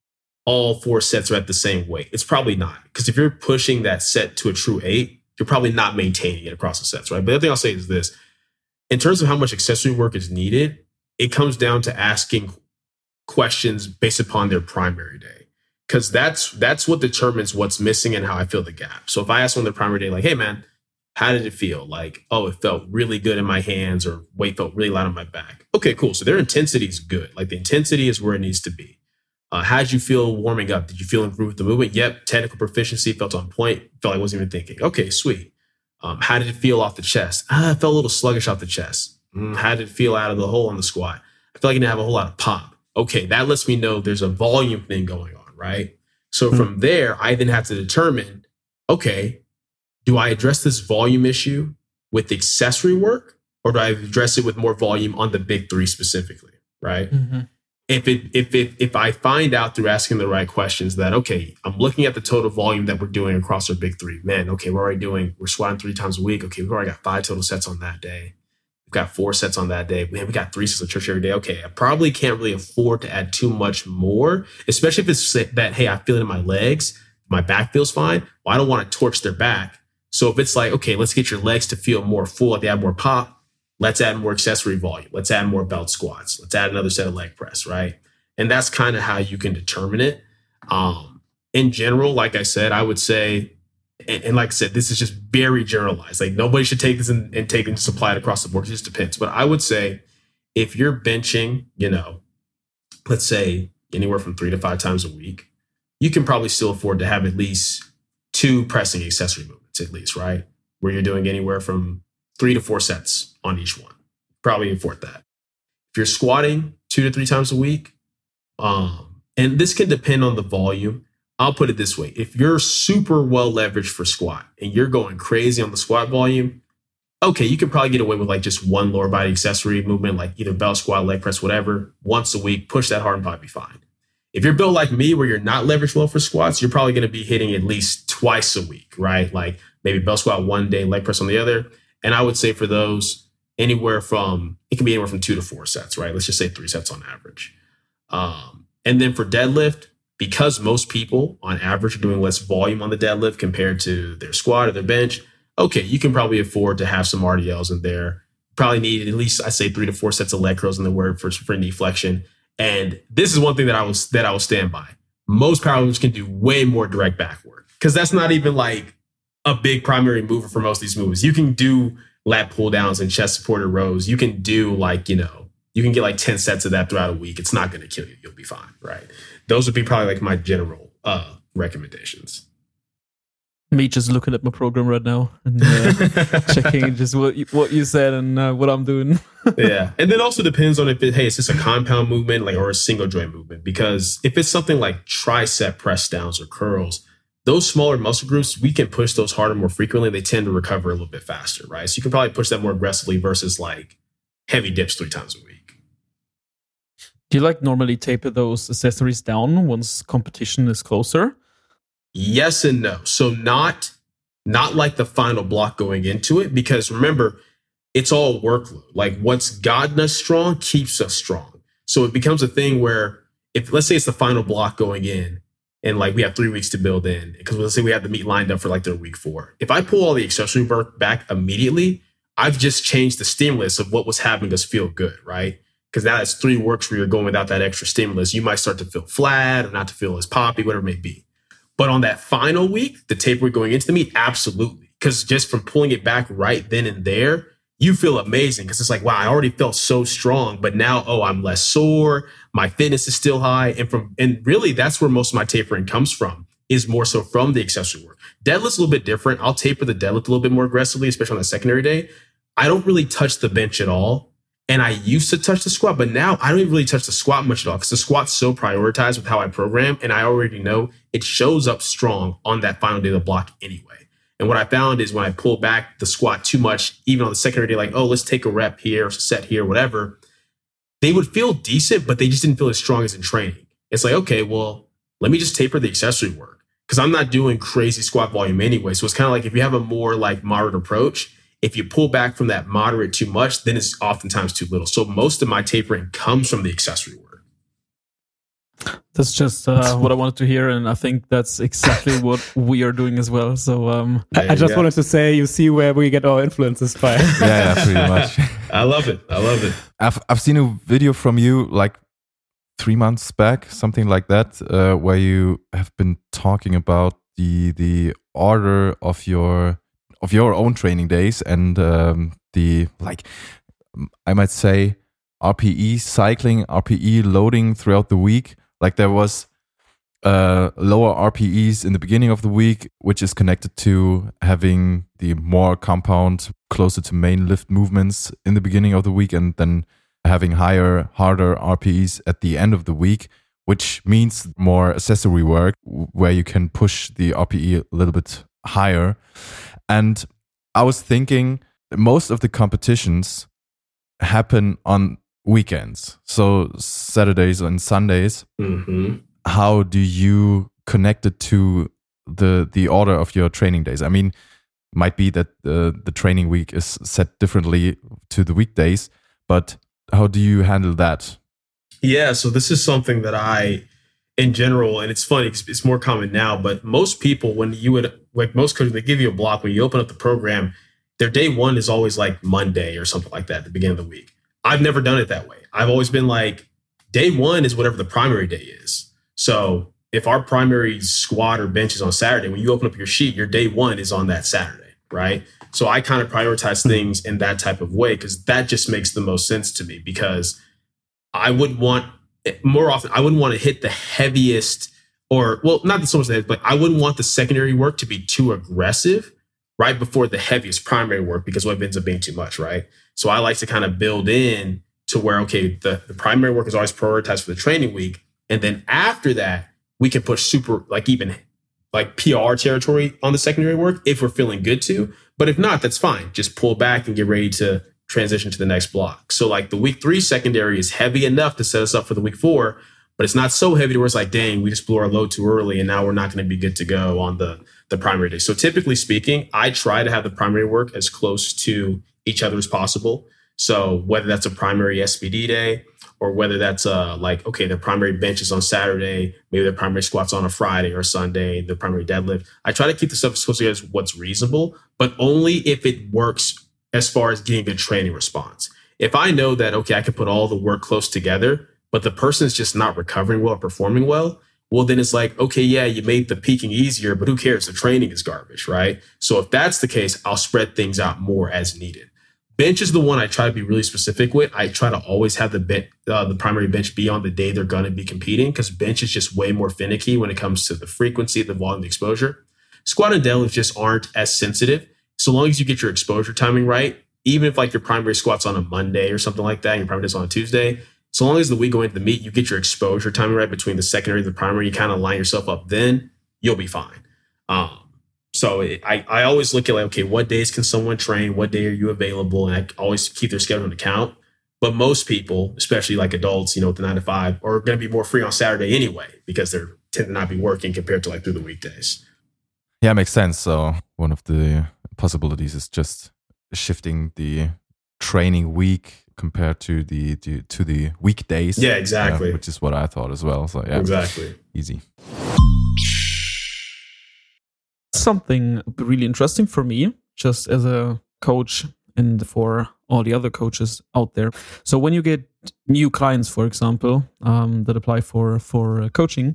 all four sets are at the same weight. It's probably not. Because if you're pushing that set to a true eight, you're probably not maintaining it across the sets, right? But the other thing I'll say is this. In terms of how much accessory work is needed, it comes down to asking questions based upon their primary day. Because that's that's what determines what's missing and how I fill the gap. So if I ask on their primary day, like, hey, man, how did it feel? Like, oh, it felt really good in my hands, or weight felt really light on my back. Okay, cool. So their intensity is good. Like the intensity is where it needs to be. Uh, how did you feel warming up? Did you feel improved with the movement? Yep. Technical proficiency felt on point. Felt like I wasn't even thinking. Okay, sweet. Um, how did it feel off the chest? Ah, I felt a little sluggish off the chest. Mm, how did it feel out of the hole on the squat? I feel like I didn't have a whole lot of pop. Okay, that lets me know there's a volume thing going on, right? So mm-hmm. from there, I then have to determine, okay, do I address this volume issue with accessory work, or do I address it with more volume on the big three specifically, right? Mm-hmm. If it if it if I find out through asking the right questions that, okay, I'm looking at the total volume that we're doing across our big three, man, okay, we're already doing, we're squatting three times a week. Okay, we've already got five total sets on that day. We've got four sets on that day. Man, we got three sets of church every day. Okay, I probably can't really afford to add too much more, especially if it's that, hey, I feel it in my legs, my back feels fine. Well, I don't want to torch their back. So if it's like, okay, let's get your legs to feel more full, like they have more pop, let's add more accessory volume. Let's add more belt squats. Let's add another set of leg press, right? And that's kind of how you can determine it. Um, in general, like I said, I would say, and, and like I said, this is just very generalized. Like nobody should take this and, and take it and just apply it across the board. It just depends. But I would say if you're benching, you know, let's say anywhere from three to five times a week, you can probably still afford to have at least two pressing accessory movements at least, right? Where you're doing anywhere from three to four sets on each one. Probably afford that. If you're squatting two to three times a week, um, and this can depend on the volume. I'll put it this way. If you're super well leveraged for squat and you're going crazy on the squat volume, okay, you can probably get away with like just one lower body accessory movement, like either belt squat, leg press, whatever, once a week, push that hard and probably be fine. If you're built like me, where you're not leveraged well for squats, you're probably going to be hitting at least twice a week, right? Like maybe belt squat one day, leg press on the other. And I would say for those, anywhere from, it can be anywhere from two to four sets, right? Let's just say three sets on average. Um, and then for deadlift, because most people on average are doing less volume on the deadlift compared to their squat or their bench, okay, you can probably afford to have some R D Ls in there. Probably need at least, I say, three to four sets of leg curls in the word for, for knee flexion. And this is one thing that I was that I will stand by. Most powerlifters can do way more direct back work because that's not even like a big primary mover for most of these moves. You can do lat pull downs and chest supported rows. You can do like, you know, you can get like ten sets of that throughout a week. It's not going to kill you. You'll be fine, right? Those would be probably like my general uh, recommendations. Me just looking at my program right now and uh, checking just what you, what you said and uh, what I'm doing. Yeah. And then also depends on if it, hey, is this a compound movement like or a single joint movement? Because if it's something like tricep press downs or curls, those smaller muscle groups, we can push those harder more frequently. They tend to recover a little bit faster, right? So you can probably push that more aggressively versus like heavy dips three times a week. Do you like normally taper those accessories down once competition is closer? Yes and no. So not, not like the final block going into it, because remember, it's all workload. Like what's gotten us strong keeps us strong. So it becomes a thing where if, let's say it's the final block going in and like we have three weeks to build in, because let's say we have the meet lined up for like their week four. If I pull all the accessory work back immediately, I've just changed the stimulus of what was having us feel good, right? Because now that's three works where you're going without that extra stimulus. You might start to feel flat or not to feel as poppy, whatever it may be. But on that final week, the taper going into the meet, absolutely. Because just from pulling it back right then and there, you feel amazing. Because it's like, wow, I already felt so strong, but now, oh, I'm less sore. My fitness is still high. And from and really, that's where most of my tapering comes from, is more so from the accessory work. Deadlift's a little bit different. I'll taper the deadlift a little bit more aggressively, especially on the secondary day. I don't really touch the bench at all. And I used to touch the squat, but now I don't even really touch the squat much at all because the squat's so prioritized with how I program. And I already know it shows up strong on that final day of the block anyway. And what I found is when I pull back the squat too much, even on the secondary day, like, oh, let's take a rep here, a set here, whatever, they would feel decent, but they just didn't feel as strong as in training. It's like, okay, well, let me just taper the accessory work because I'm not doing crazy squat volume anyway. So it's kind of like if you have a more like moderate approach, if you pull back from that moderate too much, then it's oftentimes too little. So most of my tapering comes from the accessory work. That's just uh, what I wanted to hear, and I think that's exactly what we are doing as well. So um, I, I just wanted to say, you see where we get our influences by. yeah, yeah, pretty much. I love it. I love it. I've I've seen a video from you like three months back, something like that, uh, where you have been talking about the the order of your of your own training days and um, the, like, I might say R P E cycling, R P E loading throughout the week. Like there was uh, lower R P Es in the beginning of the week, which is connected to having the more compound, closer to main lift movements in the beginning of the week, and then having higher, harder R P Es at the end of the week, which means more accessory work where you can push the R P E a little bit higher. And I was thinking most of the competitions happen on weekends, so Saturdays and Sundays. Mm-hmm. How do you connect it to the the order of your training days? I mean, might be that the, the training week is set differently to the weekdays, but how do you handle that? Yeah, so this is something that I, in general, and it's funny because it's more common now, but most people, when you would, like most coaches, they give you a block when you open up the program, their day one is always like Monday or something like that at the beginning of the week. I've never done it that way. I've always been like, day one is whatever the primary day is. So if our primary squat or bench is on Saturday, when you open up your sheet, your day one is on that Saturday, right? So I kind of prioritize things in that type of way because that just makes the most sense to me, because I would want, more often, I wouldn't want to hit the heaviest or, well, not so much the heavy, but I wouldn't want the secondary work to be too aggressive right before the heaviest primary work, because what ends up being too much, right? So I like to kind of build in to where, okay, the, the primary work is always prioritized for the training week. And then after that, we can push super, like even like P R territory on the secondary work if we're feeling good to. But if not, that's fine. Just pull back and get ready to transition to the next block. So like the week three secondary is heavy enough to set us up for the week four, but it's not so heavy to where it's like, dang, we just blew our load too early and now we're not going to be good to go on the, the primary day. So typically speaking, I try to have the primary work as close to each other as possible. So whether that's a primary S P D day or whether that's uh, like, okay, the primary bench is on Saturday, maybe the primary squat's on a Friday or Sunday, the primary deadlift, I try to keep the stuff as close to as what's reasonable, but only if it works as far as getting good training response. If I know that, okay, I can put all the work close together, but the person is just not recovering well or performing well, well, then it's like, okay, yeah, you made the peaking easier, but who cares? The training is garbage, right? So if that's the case, I'll spread things out more as needed. Bench is the one I try to be really specific with. I try to always have the bench, uh, the primary bench be on the day they're going to be competing, because bench is just way more finicky when it comes to the frequency, the volume, the exposure. Squat and deadlift just aren't as sensitive. So long as you get your exposure timing right, even if like your primary squat's on a Monday or something like that, and your primary is on a Tuesday, so long as the week going into the meet, you get your exposure timing right between the secondary and the primary, you kind of line yourself up, then you'll be fine. Um, so it, I, I always look at like, okay, what days can someone train? What day are you available? And I always keep their schedule in account. But most people, especially like adults, you know, with the nine to five, are going to be more free on Saturday anyway, because they're tend to not be working compared to like through the weekdays. Yeah, it makes sense. So one of the possibilities is just shifting the training week compared to the, the to the weekdays. Yeah, exactly. Uh, which is what I thought as well. So yeah, exactly, easy. Something really interesting for me, just as a coach and for all the other coaches out there. So when you get new clients, for example, um, that apply for for uh, coaching,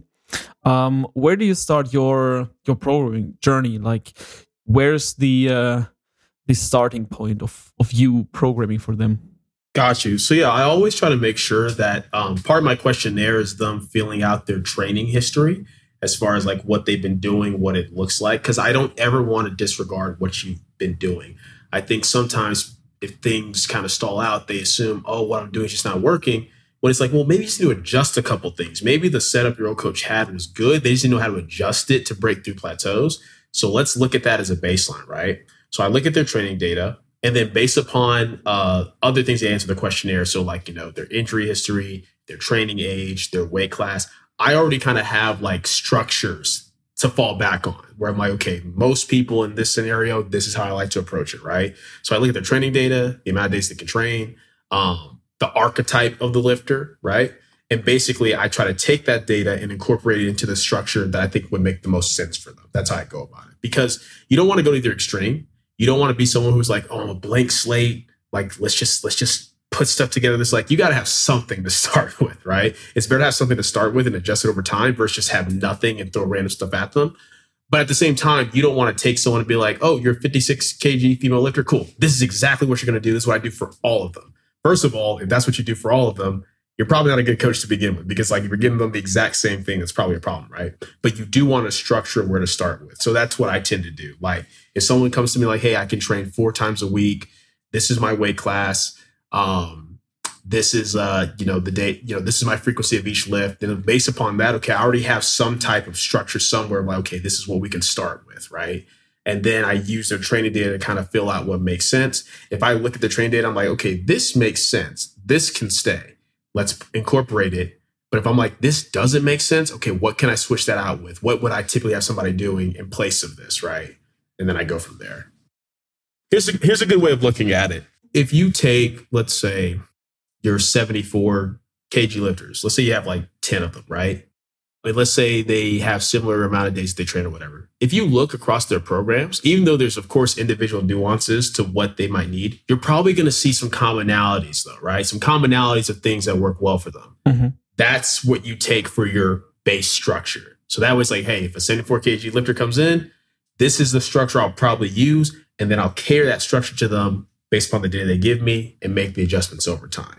um, where do you start your your programming journey? Like, where's the uh, the starting point of of you programming for them? Got you. So yeah, I always try to make sure that um, part of my questionnaire is them filling out their training history as far as like what they've been doing, what it looks like, because I don't ever want to disregard what you've been doing. I think sometimes if things kind of stall out, they assume, oh, what I'm doing is just not working. When it's like, well, maybe you just need to adjust a couple things. Maybe the setup your old coach had was good. They just didn't know how to adjust it to break through plateaus. So let's look at that as a baseline, right? So I look at their training data, and then based upon uh, other things they answer the questionnaire, so like, you know, their injury history, their training age, their weight class, I already kind of have like structures to fall back on where I'm like, okay, most people in this scenario, this is how I like to approach it, right? So I look at their training data, the amount of days they can train, um, the archetype of the lifter, right? And basically I try to take that data and incorporate it into the structure that I think would make the most sense for them. That's how I go about it. Because you don't want to go to either extreme. You don't want to be someone who's like, oh, I'm a blank slate. Like, let's just, let's just put stuff together. This like, you got to have something to start with, right? It's better to have something to start with and adjust it over time versus just have nothing and throw random stuff at them. But at the same time, you don't want to take someone and be like, oh, you're a fifty-six kilogram female lifter. Cool. This is exactly what you're going to do. This is what I do for all of them. First of all, if that's what you do for all of them, you're probably not a good coach to begin with, because like if you're giving them the exact same thing, that's probably a problem, right? But you do want to structure where to start with. So that's what I tend to do. Like if someone comes to me like, hey, I can train four times a week. This is my weight class. Um, this is, uh, you know, the day, you know, this is my frequency of each lift. And based upon that, okay, I already have some type of structure somewhere. Like, okay, this is what we can start with, right? And then I use their training data to kind of fill out what makes sense. If I look at the training data, I'm like, okay, this makes sense. This can stay. Let's incorporate it. But if I'm like, this doesn't make sense, okay, what can I switch that out with? What would I typically have somebody doing in place of this, right? And then I go from there. Here's a, here's a good way of looking at it. If you take, let's say, your seventy-four kilogram lifters, let's say you have like ten of them, right? And let's say they have similar amount of days they train or whatever. If you look across their programs, even though there's, of course, individual nuances to what they might need, you're probably going to see some commonalities, though, right? Some commonalities of things that work well for them. Mm-hmm. That's what you take for your base structure. So that was like, hey, if a seventy-four kilogram lifter comes in, this is the structure I'll probably use, and then I'll carry that structure to them based upon the data they give me and make the adjustments over time.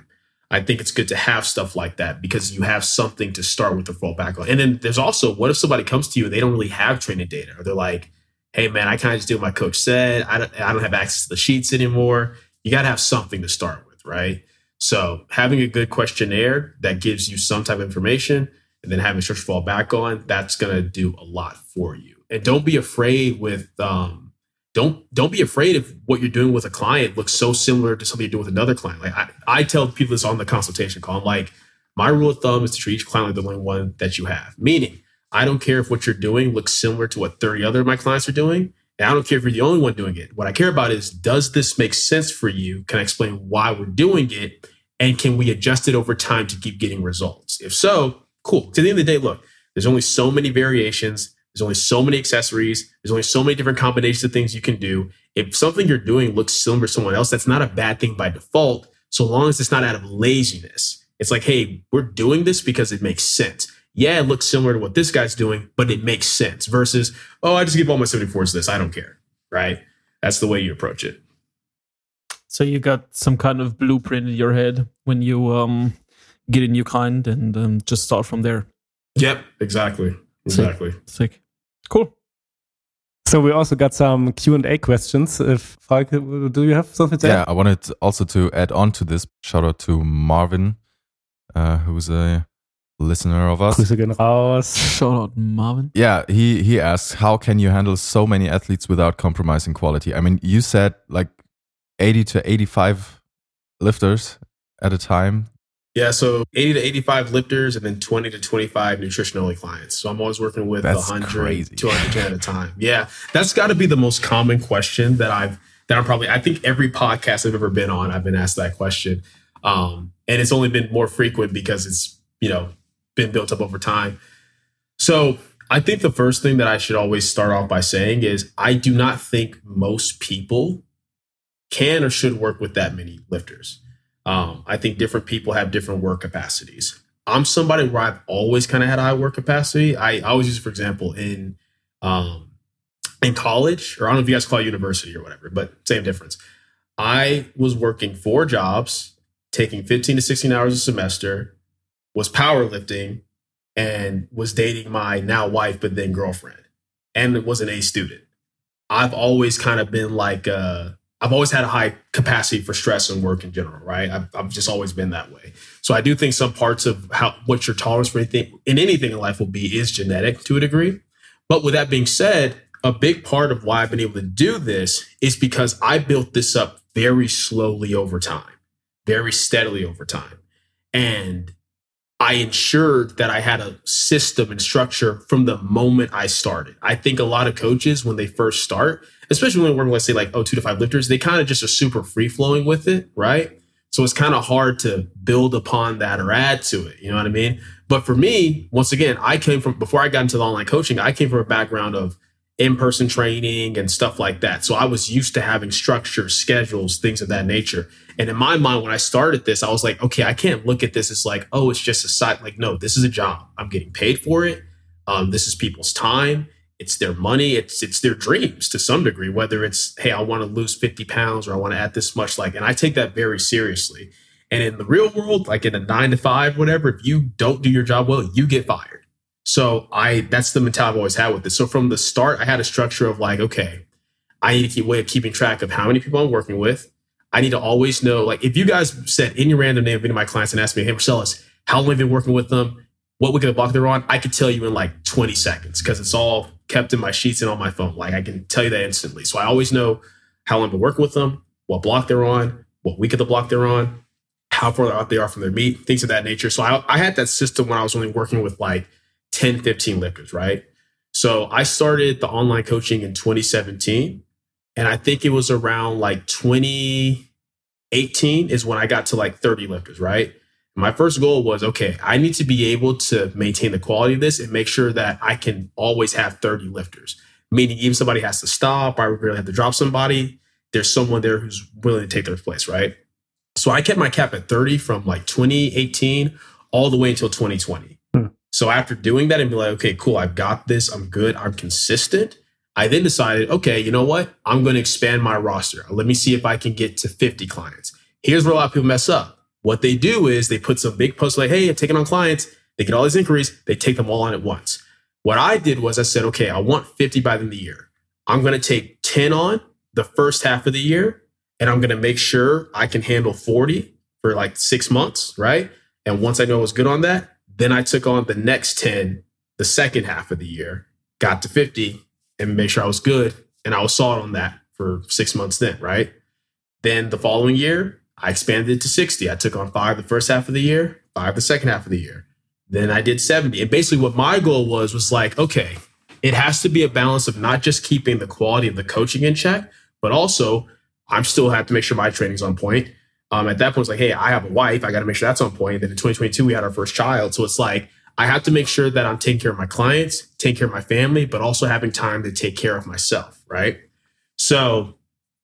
I think it's good to have stuff like that because you have something to start with to fall back on. And then there's also, what if somebody comes to you and they don't really have training data, or they're like, hey man, I kind of just do what my coach said. I don't, I don't have access to the sheets anymore. You got to have something to start with, right? So having a good questionnaire that gives you some type of information and then having structure to fall back on, that's going to do a lot for you. And don't be afraid with, um, don't, don't be afraid if what you're doing with a client looks so similar to something you're doing with another client. Like I, I tell people this on the consultation call. I'm like, my rule of thumb is to treat each client like the only one that you have. Meaning, I don't care if what you're doing looks similar to what thirty other of my clients are doing. And I don't care if you're the only one doing it. What I care about is, does this make sense for you? Can I explain why we're doing it? And can we adjust it over time to keep getting results? If so, cool. To the end of the day, look, there's only so many variations. There's only so many accessories. There's only so many different combinations of things you can do. If something you're doing looks similar to someone else, that's not a bad thing by default, so long as it's not out of laziness. It's like, hey, we're doing this because it makes sense. Yeah, it looks similar to what this guy's doing, but it makes sense versus, oh, I just give all my seventy-fours to this. I don't care, right? That's the way you approach it. So you got some kind of blueprint in your head when you um, get a new client and um, just start from there. Yep, exactly. Exactly. Sick. Sick. Cool. So we also got some Q and A questions. If Falk, do you have something to Yeah, add? I wanted also to add on to this. Shout out to Marvin, uh, who's a listener of us. Grüße gehen raus. Shout out Marvin. Yeah, he he asks, how can you handle so many athletes without compromising quality? I mean, you said like eighty to eighty-five lifters at a time. Yeah, so eighty to eighty-five lifters and then twenty to twenty-five nutrition-only clients. So I'm always working with That's one hundred, crazy. two hundred at a time. Yeah, that's got to be the most common question that I've, that I'm probably, I think every podcast I've ever been on, I've been asked that question. Um, and it's only been more frequent because it's, you know, been built up over time. So I think the first thing that I should always start off by saying is I do not think most people can or should work with that many lifters. Um, I think different people have different work capacities. I'm somebody where I've always kind of had a high work capacity. I, I always use, for example, in um, in college, or I don't know if you guys call it university or whatever, but same difference. I was working four jobs, taking fifteen to sixteen hours a semester, was powerlifting, and was dating my now wife, but then girlfriend, and was an A student. I've always kind of been like, uh, I've always had a high capacity for stress and work in general, right? I've, I've just always been that way. So I do think some parts of how what your tolerance for anything in anything in life will be is genetic to a degree. But with that being said, a big part of why I've been able to do this is because I built this up very slowly over time, very steadily over time. And I ensured that I had a system and structure from the moment I started. I think a lot of coaches, when they first start, especially when we're, let's say, like, oh, two to five lifters, they kind of just are super free flowing with it, right? So it's kind of hard to build upon that or add to it. You know what I mean? But for me, once again, I came from, before I got into the online coaching, I came from a background of in-person training and stuff like that. So I was used to having structure, schedules, things of that nature. And in my mind, when I started this, I was like, okay, I can't look at this as like, oh, it's just a side. Like, no, this is a job. I'm getting paid for it. Um, this is people's time. It's their money. It's it's their dreams to some degree, whether it's, hey, I want to lose fifty pounds or I want to add this much. Like, and I take that very seriously. And in the real world, like in a nine to five, whatever, if you don't do your job well, you get fired. So I, that's the mentality I've always had with this. So from the start, I had a structure of like, okay, I need to keep a way of keeping track of how many people I'm working with. I need to always know, like, if you guys said any random name of any of my clients and asked me, hey, Marcellus, how long have you been working with them? What wicket of block they're on? I could tell you in like twenty seconds because it's all kept in my sheets and on my phone. Like, I can tell you that instantly. So I always know how long I've been working with them, what block they're on, what week of the block they're on, how far out they are from their meet, things of that nature. So I, I had that system when I was only working with like ten, fifteen lifters, right? So I started the online coaching in twenty seventeen. And I think it was around like twenty eighteen is when I got to like thirty lifters, right? And my first goal was, okay, I need to be able to maintain the quality of this and make sure that I can always have thirty lifters. Meaning even somebody has to stop, I really have to drop somebody, there's someone there who's willing to take their place, right? So I kept my cap at thirty from like twenty eighteen all the way until twenty twenty. Hmm. So after doing that and be like, okay, cool, I've got this, I'm good, I'm consistent. I then decided, okay, you know what? I'm going to expand my roster. Let me see if I can get to fifty clients. Here's where a lot of people mess up. What they do is they put some big posts like, hey, I'm taking on clients. They get all these inquiries. They take them all on at once. What I did was I said, okay, I want fifty by the end of the year. I'm going to take ten on the first half of the year, and I'm going to make sure I can handle forty for like six months, right? And once I know I was good on that, then I took on the next ten the second half of the year, got to fifty, and made sure I was good. And I was solid on that for six months then, right? Then the following year, I expanded it to sixty. I took on five the first half of the year, five the second half of the year. Then I did seventy. And basically what my goal was, was like, okay, it has to be a balance of not just keeping the quality of the coaching in check, but also I'm still have to make sure my training's on point. Um, at that point, it's like, hey, I have a wife. I got to make sure that's on point. Then in twenty twenty-two, we had our first child. So it's like, I have to make sure that I'm taking care of my clients, taking care of my family, but also having time to take care of myself, right? So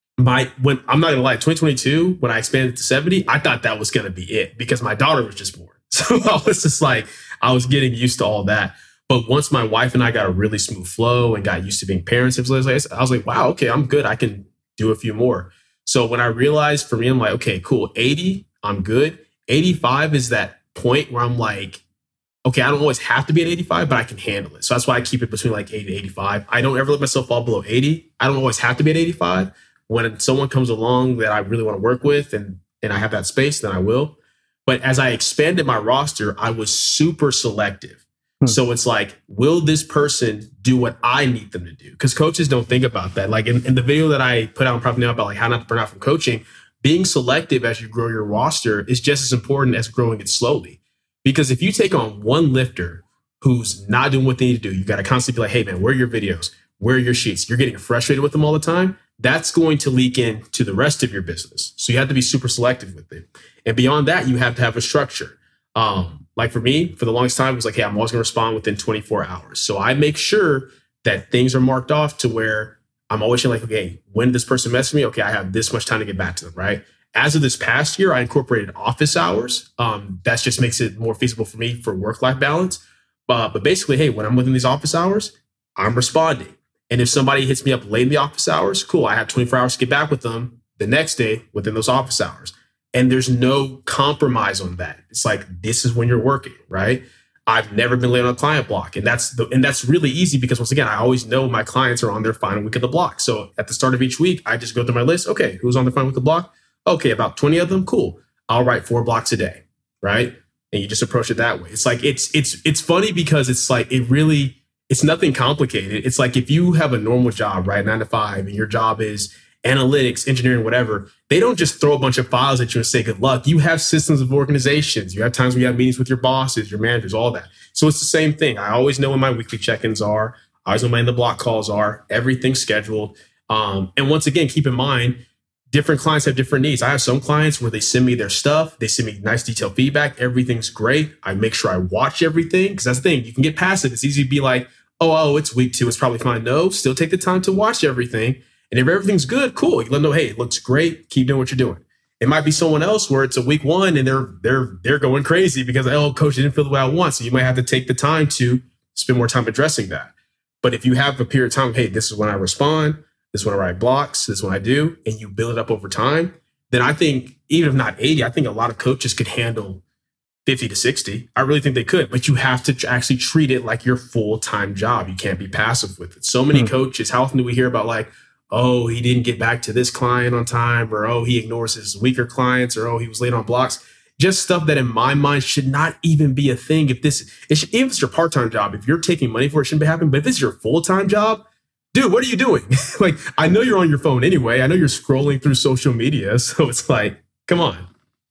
my when I'm not gonna lie, twenty twenty-two, when I expanded to seventy, I thought that was gonna be it because my daughter was just born. So I was just like, I was getting used to all that. But once my wife and I got a really smooth flow and got used to being parents, I was like, I was like, wow, okay, I'm good. I can do a few more. So when I realized for me, I'm like, okay, cool. eighty, I'm good. eighty-five is that point where I'm like, okay, I don't always have to be at eighty-five, but I can handle it. So that's why I keep it between like eighty to eighty-five. I don't ever let myself fall below eighty. I don't always have to be at eighty-five. When someone comes along that I really want to work with and, and I have that space, then I will. But as I expanded my roster, I was super selective. Hmm. So it's like, will this person do what I need them to do? Because coaches don't think about that. Like in, in the video that I put out probably now about like how not to burn out from coaching, being selective as you grow your roster is just as important as growing it slowly. Because if you take on one lifter who's not doing what they need to do, you got to constantly be like, hey, man, where are your videos? Where are your sheets? You're getting frustrated with them all the time. That's going to leak into the rest of your business. So you have to be super selective with it. And beyond that, you have to have a structure. Um, like for me, for the longest time, it was like, hey, I'm always going to respond within twenty-four hours. So I make sure that things are marked off to where I'm always like, okay, when did this person message me? Okay, I have this much time to get back to them, right? As of this past year, I incorporated office hours. Um, that just makes it more feasible for me for work-life balance. Uh, but basically, hey, when I'm within these office hours, I'm responding. And if somebody hits me up late in the office hours, cool, I have twenty-four hours to get back with them the next day within those office hours. And there's no compromise on that. It's like, this is when you're working, right? I've never been late on a client block. And that's the, and that's really easy because once again, I always know my clients are on their final week of the block. So at the start of each week, I just go through my list. Okay, who's on the final week of the block? Okay, about twenty of them. Cool. I'll write four blocks a day, right? And you just approach it that way. It's like, it's, it's, it's funny because it's like, it really, it's nothing complicated. It's like if you have a normal job, right? Nine to five, and your job is analytics, engineering, whatever. They don't just throw a bunch of files at you and say, good luck. You have systems of organizations. You have times when you have meetings with your bosses, your managers, all that. So it's the same thing. I always know when my weekly check-ins are. I always know when the block calls are. Everything's scheduled. Um, and once again, keep in mind, different clients have different needs. I have some clients where they send me their stuff. They send me nice detailed feedback. Everything's great. I make sure I watch everything because that's the thing. You can get passive. It's easy to be like, oh, oh, it's week two. It's probably fine. No, still take the time to watch everything. And if everything's good, cool. You let them know, hey, it looks great. Keep doing what you're doing. It might be someone else where it's a week one and they're they're they're going crazy because, oh, coach didn't feel the way I want. So you might have to take the time to spend more time addressing that. But if you have a period of time, hey, this is when I respond. This is when I write blocks. This is when I do. And you build it up over time. Then I think even if not eighty, I think a lot of coaches could handle fifty to sixty. I really think they could, but you have to actually treat it like your full-time job. You can't be passive with it. So many hmm. coaches, how often do we hear about like, oh, he didn't get back to this client on time, or oh, he ignores his weaker clients, or oh, he was late on blocks. Just stuff that in my mind should not even be a thing. If this, it should, even if it's your part-time job, if you're taking money for it, it shouldn't be happening. But if it's your full-time job, dude, what are you doing? Like, I know you're on your phone anyway. I know you're scrolling through social media. So it's like, come on.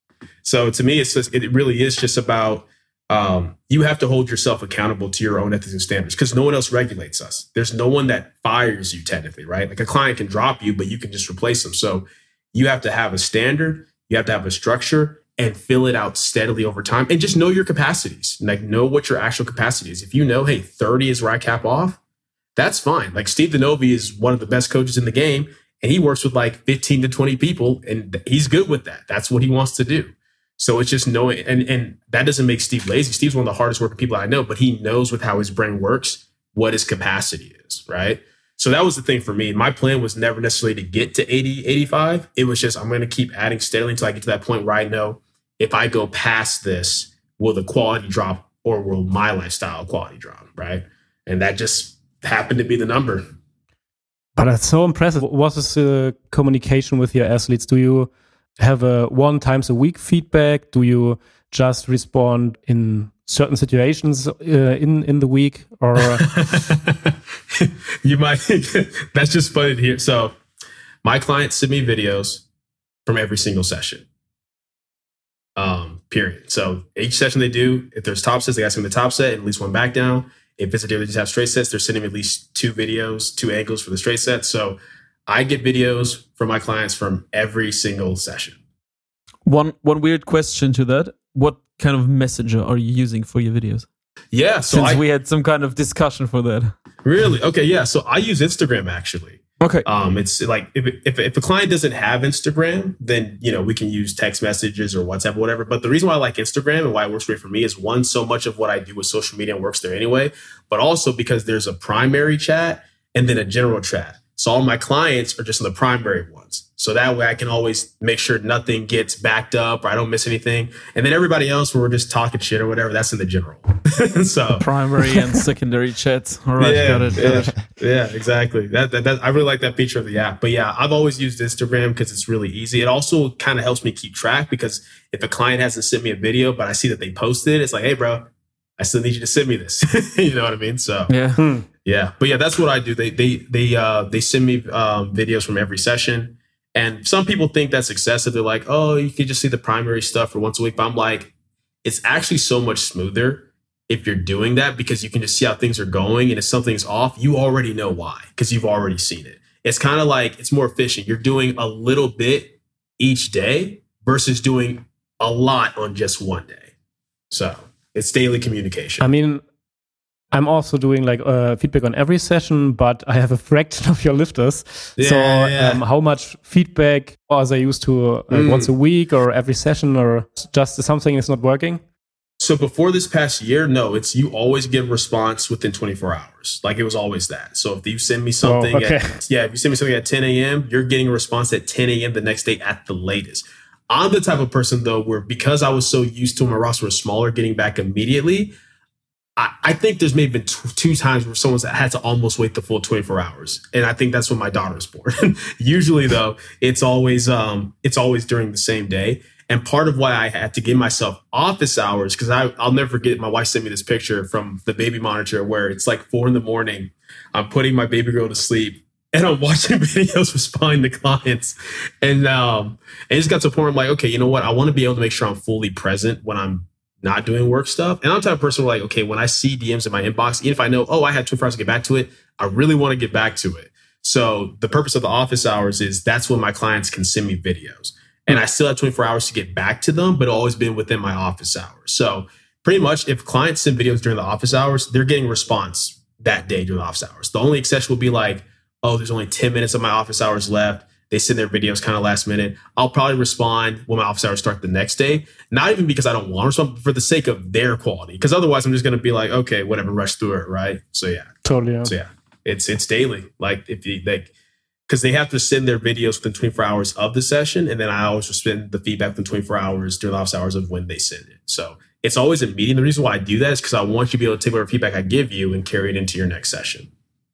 So to me, it's just, it really is just about, um, you have to hold yourself accountable to your own ethics and standards because no one else regulates us. There's no one that fires you technically, right? Like a client can drop you, but you can just replace them. So you have to have a standard, you have to have a structure and fill it out steadily over time and just know your capacities. Like know what your actual capacity is. If you know, hey, thirty is where I cap off, that's fine. Like Steve DeNovi is one of the best coaches in the game and he works with like fifteen to twenty people and he's good with that. That's what he wants to do. So it's just knowing, and, and that doesn't make Steve lazy. Steve's one of the hardest working people I know, but he knows with how his brain works, what his capacity is, right? So that was the thing for me. My plan was never necessarily to get to eighty, eighty-five. It was just, I'm going to keep adding steadily until I get to that point where I know if I go past this, will the quality drop or will my lifestyle quality drop, right? And that just happened to be the number. But that's so impressive. What is the communication with your athletes? Do you have a one times a week feedback? Do you just respond in certain situations uh, in in the week, or you might? That's just funny to hear. So, my clients send me videos from every single session. Um, period. So each session they do, if there's top sets, they got to send the top set and at least one back down. If it's a day they just have straight sets, they're sending me at least two videos, two angles for the straight set. So I get videos from my clients from every single session. One one weird question to that: what kind of messenger are you using for your videos? Yeah, so since I, we had some kind of discussion for that. Really? Okay, yeah. So I use Instagram actually. Okay. Um, it's like if, if if a client doesn't have Instagram, then you know we can use text messages or WhatsApp or whatever. But the reason why I like Instagram and why it works great for me is one, so much of what I do with social media works there anyway, but also because there's a primary chat and then a general chat. So all my clients are just in the primary ones. So that way I can always make sure nothing gets backed up or I don't miss anything. And then everybody else where we're just talking shit or whatever, that's in the general. So primary and secondary chats. All right, yeah, got it. Got yeah, it. yeah, exactly. That, that, that I really like that feature of the app. But yeah, I've always used Instagram because it's really easy. It also kind of helps me keep track because if a client hasn't sent me a video, but I see that they posted it, it's like, hey, bro, I still need you to send me this. You know what I mean? So yeah. Hmm. Yeah, but yeah, that's what I do. They they they uh they send me um, videos from every session, and some people think that's excessive. They're like, oh, you can just see the primary stuff for once a week. But I'm like, it's actually so much smoother if you're doing that because you can just see how things are going, and if something's off, you already know why because you've already seen it. It's kind of like it's more efficient. You're doing a little bit each day versus doing a lot on just one day. So it's daily communication. I mean, I'm also doing like uh, feedback on every session, but I have a fraction of your lifters. Yeah, so yeah. Um, how much feedback was I used to uh, Mm. once a week or every session, or just something is not working? So before this past year, no, it's you always get a response within twenty-four hours. Like it was always that. So if you send me something, Oh, okay. at, yeah, if you send me something at ten a.m., you're getting a response at ten a.m. the next day at the latest. I'm the type of person though, where because I was so used to my roster was smaller, getting back immediately, I, I think there's maybe been t- two times where someone's had to almost wait the full twenty-four hours. And I think that's when my daughter was born. Usually though, it's always, um, it's always during the same day. And part of why I had to give myself office hours, because I'll never forget, my wife sent me this picture from the baby monitor where it's like four in the morning. I'm putting my baby girl to sleep and I'm watching videos responding to clients. And um, it just got to a point where I'm like, okay, you know what? I want to be able to make sure I'm fully present when I'm not doing work stuff. And I'm the type of person where like, okay, when I see D Ms in my inbox, even if I know, oh, I had two hours to get back to it, I really want to get back to it. So the purpose of the office hours is that's when my clients can send me videos. And I still have twenty-four hours to get back to them, but always been within my office hours. So pretty much if clients send videos during the office hours, they're getting response that day during the office hours. The only exception will be like, oh, there's only ten minutes of my office hours left. They send their videos kind of last minute. I'll probably respond when my office hours start the next day. Not even because I don't want to respond, but for the sake of their quality. Because otherwise I'm just going to be like, okay, whatever, rush through it, right? So yeah. Totally. Yeah. So yeah, it's it's daily. Like if you like, because they have to send their videos within twenty-four hours of the session. And then I always send the feedback within twenty-four hours during the office hours of when they send it. So it's always a meeting. The reason why I do that is because I want you to be able to take whatever feedback I give you and carry it into your next session.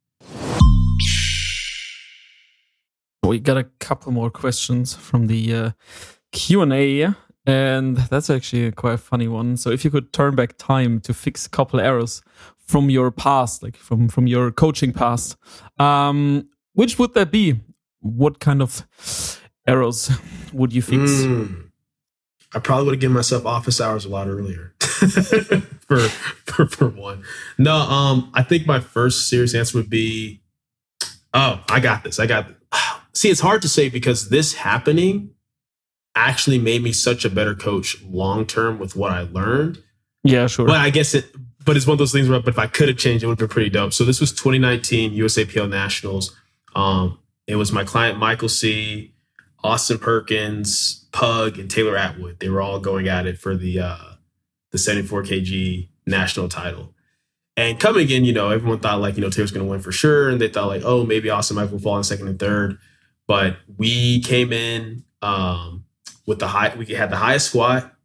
We got a couple more questions from the uh, Q and A, and that's actually a quite funny one. So if you could turn back time to fix a couple errors from your past, like from, from your coaching past, um, which would that be? What kind of errors would you fix? Mm, I probably would have given myself office hours a lot earlier for, for for one. No, um, I think my first serious answer would be, oh, I got this. I got this. See, it's hard to say because this happening actually made me such a better coach long term with what I learned. Yeah, sure. But I guess it, but it's one of those things where, but if I could have changed, it would have been pretty dope. So this was twenty nineteen U S A P L Nationals. Um, it was my client, Michael C., Austin Perkins, Pug, and Taylor Atwood. They were all going at it for the, uh, the seventy-four kilogram national title. And coming in, you know, everyone thought like, you know, Taylor's going to win for sure. And they thought like, oh, maybe Austin Michael will fall in second and third. But we came in um, with the high, we had the highest squat,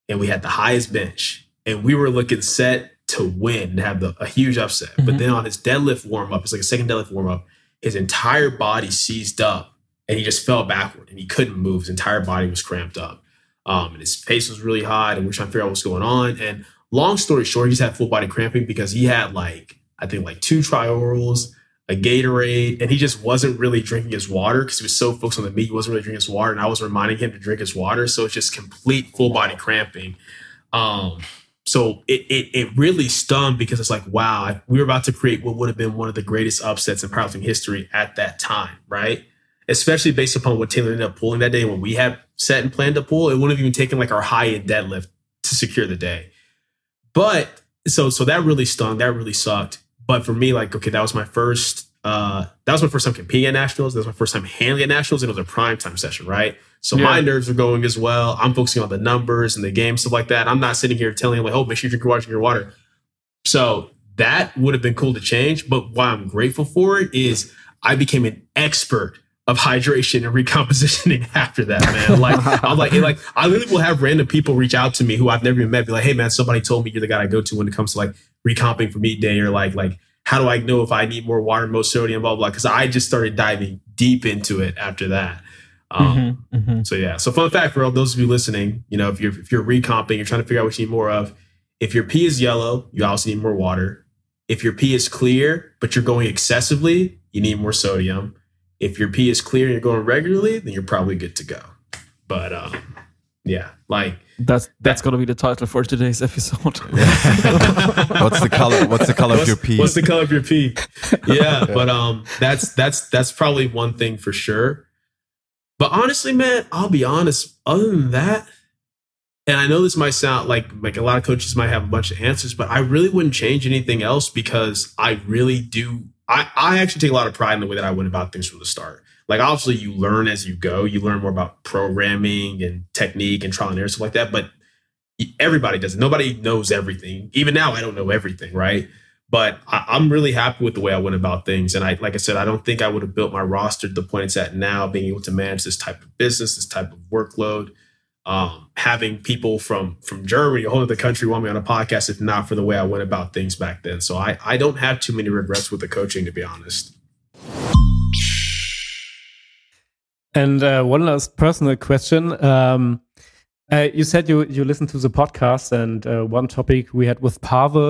and we had the highest bench, and we were looking set to win and have the, a huge upset. Mm-hmm. But then on his deadlift warm up, it's like a second deadlift warm up, his entire body seized up and he just fell backward and he couldn't move. His entire body was cramped up. Um, and his face was really hot, and we're trying to figure out what's going on. And long story short, he just had full body cramping because he had like, I think like two Triorals, a Gatorade, and he just wasn't really drinking his water because he was so focused on the meat. He wasn't really drinking his water, and I was reminding him to drink his water. So it's just complete full body cramping. Um, so it, it it really stung because it's like, wow, we were about to create what would have been one of the greatest upsets in powerlifting history at that time, right? Especially based upon what Taylor ended up pulling that day when we had set and planned to pull. It wouldn't have even taken like our high-end deadlift to secure the day. But so so that really stung. That really sucked. But for me, like, okay, that was my first, uh, that was my first time competing at nationals. That was my first time handling at nationals. And it was a prime time session, right? So yeah. My nerves are going as well. I'm focusing on the numbers and the game, stuff like that. I'm not sitting here telling him like, oh, make sure you drink your water, drink your water. So that would have been cool to change. But why I'm grateful for it is I became an expert of hydration and recompositioning after that, man. Like, I'm like, like, I literally will have random people reach out to me who I've never even met, be like, hey, man, somebody told me you're the guy I go to when it comes to like recomping for meet day, or like, like, how do I know if I need more water, more sodium, blah, blah, blah. Cause I just started diving deep into it after that. Um, mm-hmm, mm-hmm. So yeah. So fun fact for all those of you listening, you know, if you're, if you're recomping, you're trying to figure out what you need more of. If your pee is yellow, you also need more water. If your pee is clear, but you're going excessively, you need more sodium. If your pee is clear and you're going regularly, then you're probably good to go. But um, yeah, like that's that's gonna be the title for today's episode. what's the color? What's the color what's, of your pee? What's the color of your pee? Yeah, but um, that's that's that's probably one thing for sure. But honestly, man, I'll be honest. Other than that, and I know this might sound like like a lot of coaches might have a bunch of answers, but I really wouldn't change anything else because I really do. I, I actually take a lot of pride in the way that I went about things from the start. Like, obviously, you learn as you go. You learn more about programming and technique and trial and error, stuff like that. But everybody does it. Nobody knows everything. Even now, I don't know everything, right? But I, I'm really happy with the way I went about things. And I, like I said, I don't think I would have built my roster to the point it's at now, being able to manage this type of business, this type of workload. Um, having people from from Germany, a whole other country, want me on a podcast, if not for the way I went about things back then. So I, I don't have too many regrets with the coaching, to be honest. And uh, one last personal question. Um, uh, you said you, you listened to the podcast, and uh, one topic we had with Pavel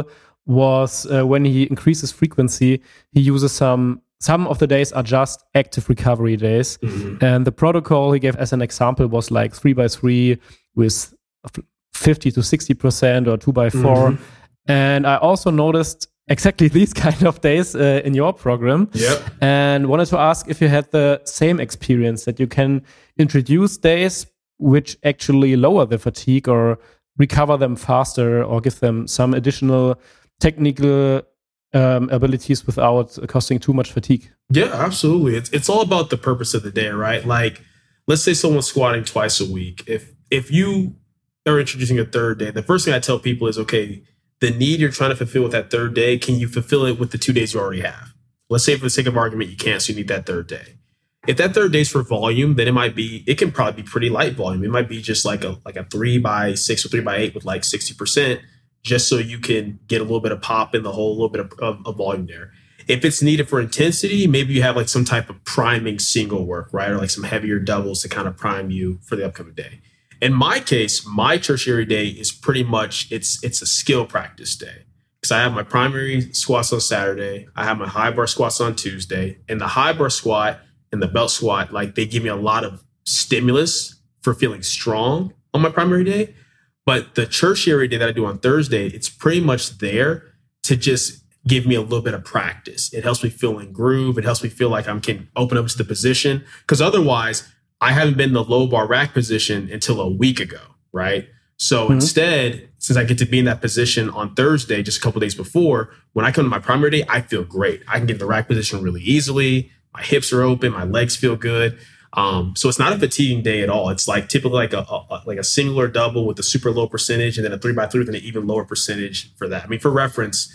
was uh, when he increases frequency, he uses some Some of the days are just active recovery days. Mm-hmm. And the protocol he gave as an example was like three by three with fifty to sixty percent or two by four. Mm-hmm. And I also noticed exactly these kind of days uh, in your program. Yep. And wanted to ask if you had the same experience, that you can introduce days which actually lower the fatigue or recover them faster or give them some additional technical Um, abilities without causing too much fatigue. Yeah, absolutely. It's it's all about the purpose of the day, right? Like, let's say someone's squatting twice a week. If if you are introducing a third day, the first thing I tell people is, okay, the need you're trying to fulfill with that third day, can you fulfill it with the two days you already have? Let's say for the sake of argument, you can't, so you need that third day. If that third day is for volume, then it might be, it can probably be pretty light volume. It might be just like a like a three by six or three by eight with like sixty percent. Just so you can get a little bit of pop in the hole, a little bit of, of, of volume there. If it's needed for intensity, maybe you have like some type of priming single work, right? Or like some heavier doubles to kind of prime you for the upcoming day. In my case, my tertiary day is pretty much, it's it's a skill practice day. Because I have my primary squats on Saturday. I have my high bar squats on Tuesday. And the high bar squat and the belt squat, like they give me a lot of stimulus for feeling strong on my primary day. But the tertiary day that I do on Thursday, it's pretty much there to just give me a little bit of practice. It helps me feel in groove. It helps me feel like I can open up to the position. Because otherwise, I haven't been in the low bar rack position until a week ago, right? So mm-hmm. instead, since I get to be in that position on Thursday, just a couple of days before, when I come to my primary day, I feel great. I can get in the rack position really easily. My hips are open. My legs feel good. Um, so it's not a fatiguing day at all. It's like typically like a, a like a single or double with a super low percentage, and then a three by three with an even lower percentage for that. I mean, for reference,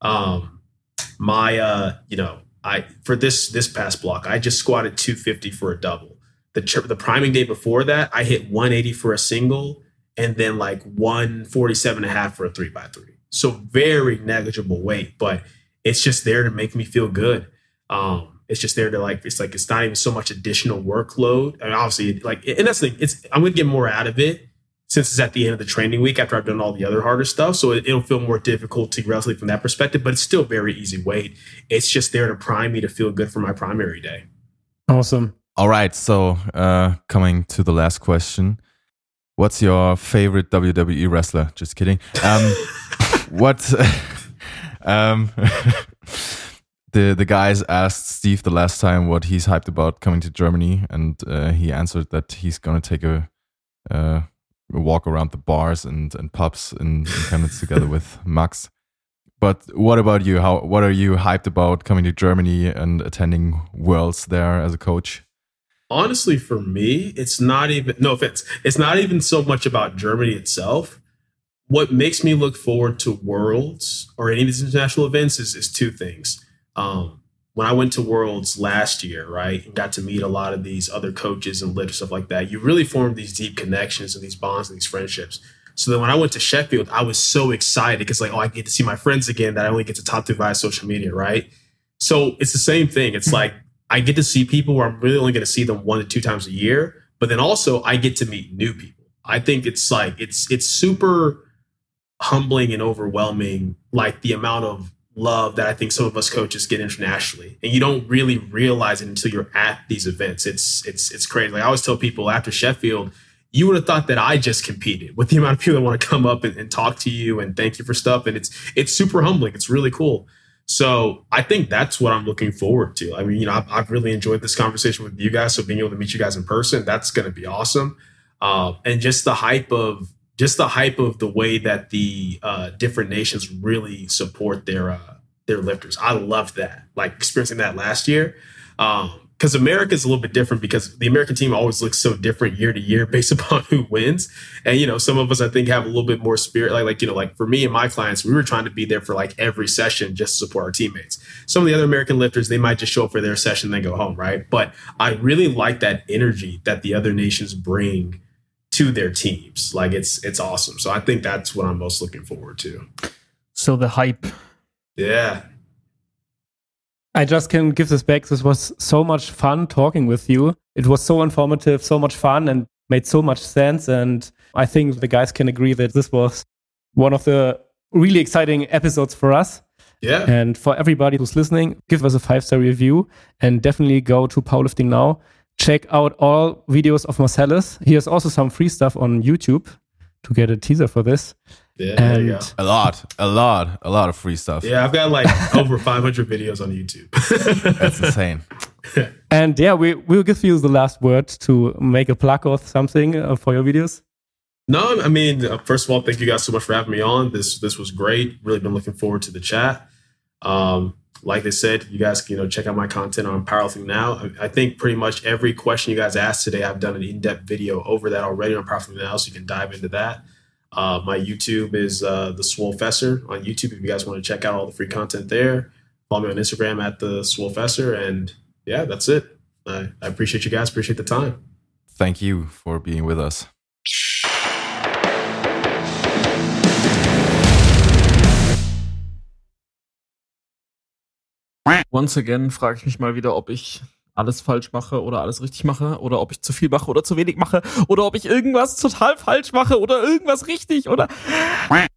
um, my uh, you know, I for this this past block, I just squatted two fifty for a double. The the priming day before that, I hit one eighty for a single and then like one forty-seven and a half for a three by three. So very negligible weight, but it's just there to make me feel good. Um, it's just there to like, it's like, it's not even so much additional workload. I mean, obviously like, and that's the thing, it's, I'm going to get more out of it since it's at the end of the training week after I've done all the other harder stuff. So it, it'll feel more difficult to relatively from that perspective, but it's still very easy weight. It's just there to prime me to feel good for my primary day. Awesome. All right. So uh, coming to the last question. What's your favorite W W E wrestler? Just kidding. Um, what um, the the guys asked Steve the last time what he's hyped about coming to Germany, and uh, he answered that he's gonna take a, uh, a walk around the bars and, and pubs in, in Chemnitz together with Max. But what about you? How what are you hyped about coming to Germany and attending Worlds there as a coach? Honestly, for me, it's not even, no offense, it's not even so much about Germany itself. What makes me look forward to Worlds or any of these international events is, is two things. Um, when I went to Worlds last year, right, and got to meet a lot of these other coaches and lifters, stuff like that, you really form these deep connections and these bonds and these friendships. So then when I went to Sheffield, I was so excited because like, oh, I get to see my friends again that I only get to talk to via social media, right? So it's the same thing. It's like, I get to see people where I'm really only going to see them one to two times a year, but then also I get to meet new people. I think it's like, it's, it's super humbling and overwhelming, like the amount of love that I think some of us coaches get internationally. And you don't really realize it until you're at these events. It's, it's, it's crazy. Like I always tell people after Sheffield, you would have thought that I just competed with the amount of people that want to come up and, and talk to you and thank you for stuff. And it's, it's super humbling. It's really cool. So I think that's what I'm looking forward to. I mean, you know, I've, I've really enjoyed this conversation with you guys. So being able to meet you guys in person, that's going to be awesome. Uh, and just the hype of just the hype of the way that the uh, different nations really support their uh, their lifters. I loved that, like experiencing that last year. Um, Because America is a little bit different because the American team always looks so different year to year based upon who wins. And, you know, some of us, I think, have a little bit more spirit. Like, like, you know, like for me and my clients, we were trying to be there for like every session just to support our teammates. Some of the other American lifters, they might just show up for their session and then go home, right? But I really like that energy that the other nations bring to their teams. Like it's it's awesome. So I think that's what I'm most looking forward to. So the hype. Yeah. I just can give this back. This was so much fun talking with you. It was so informative, so much fun, and made so much sense. And I think the guys can agree that this was one of the really exciting episodes for us. Yeah. And for everybody who's listening, give us a five-star review and definitely go to Powerlifting Now. Check out all videos of Marcellus. He has also some free stuff on YouTube to get a teaser for this. Yeah, and there you go. A lot, a lot, a lot of free stuff. Yeah, I've got like over five hundred videos on YouTube. That's insane. And yeah, we we'll give you the last word to make a plug or something uh, for your videos. No, I mean, uh, first of all, thank you guys so much for having me on. This this was great. Really been looking forward to the chat. Um, like they said, you guys can, you know, check out my content on Powerlifting Now. I, I think pretty much every question you guys asked today, I've done an in-depth video over that already on Powerlifting Now, so you can dive into that. Uh, my YouTube is uh, the Swolefessor on YouTube. If you guys want to check out all the free content there, follow me on Instagram at the Swolefessor. And yeah, that's it. I, I appreciate you guys. Appreciate the time. Thank you for being with us. Once again frage ich mich mal wieder, ob ich alles falsch mache oder alles richtig mache oder ob ich zu viel mache oder zu wenig mache oder ob ich irgendwas total falsch mache oder irgendwas richtig oder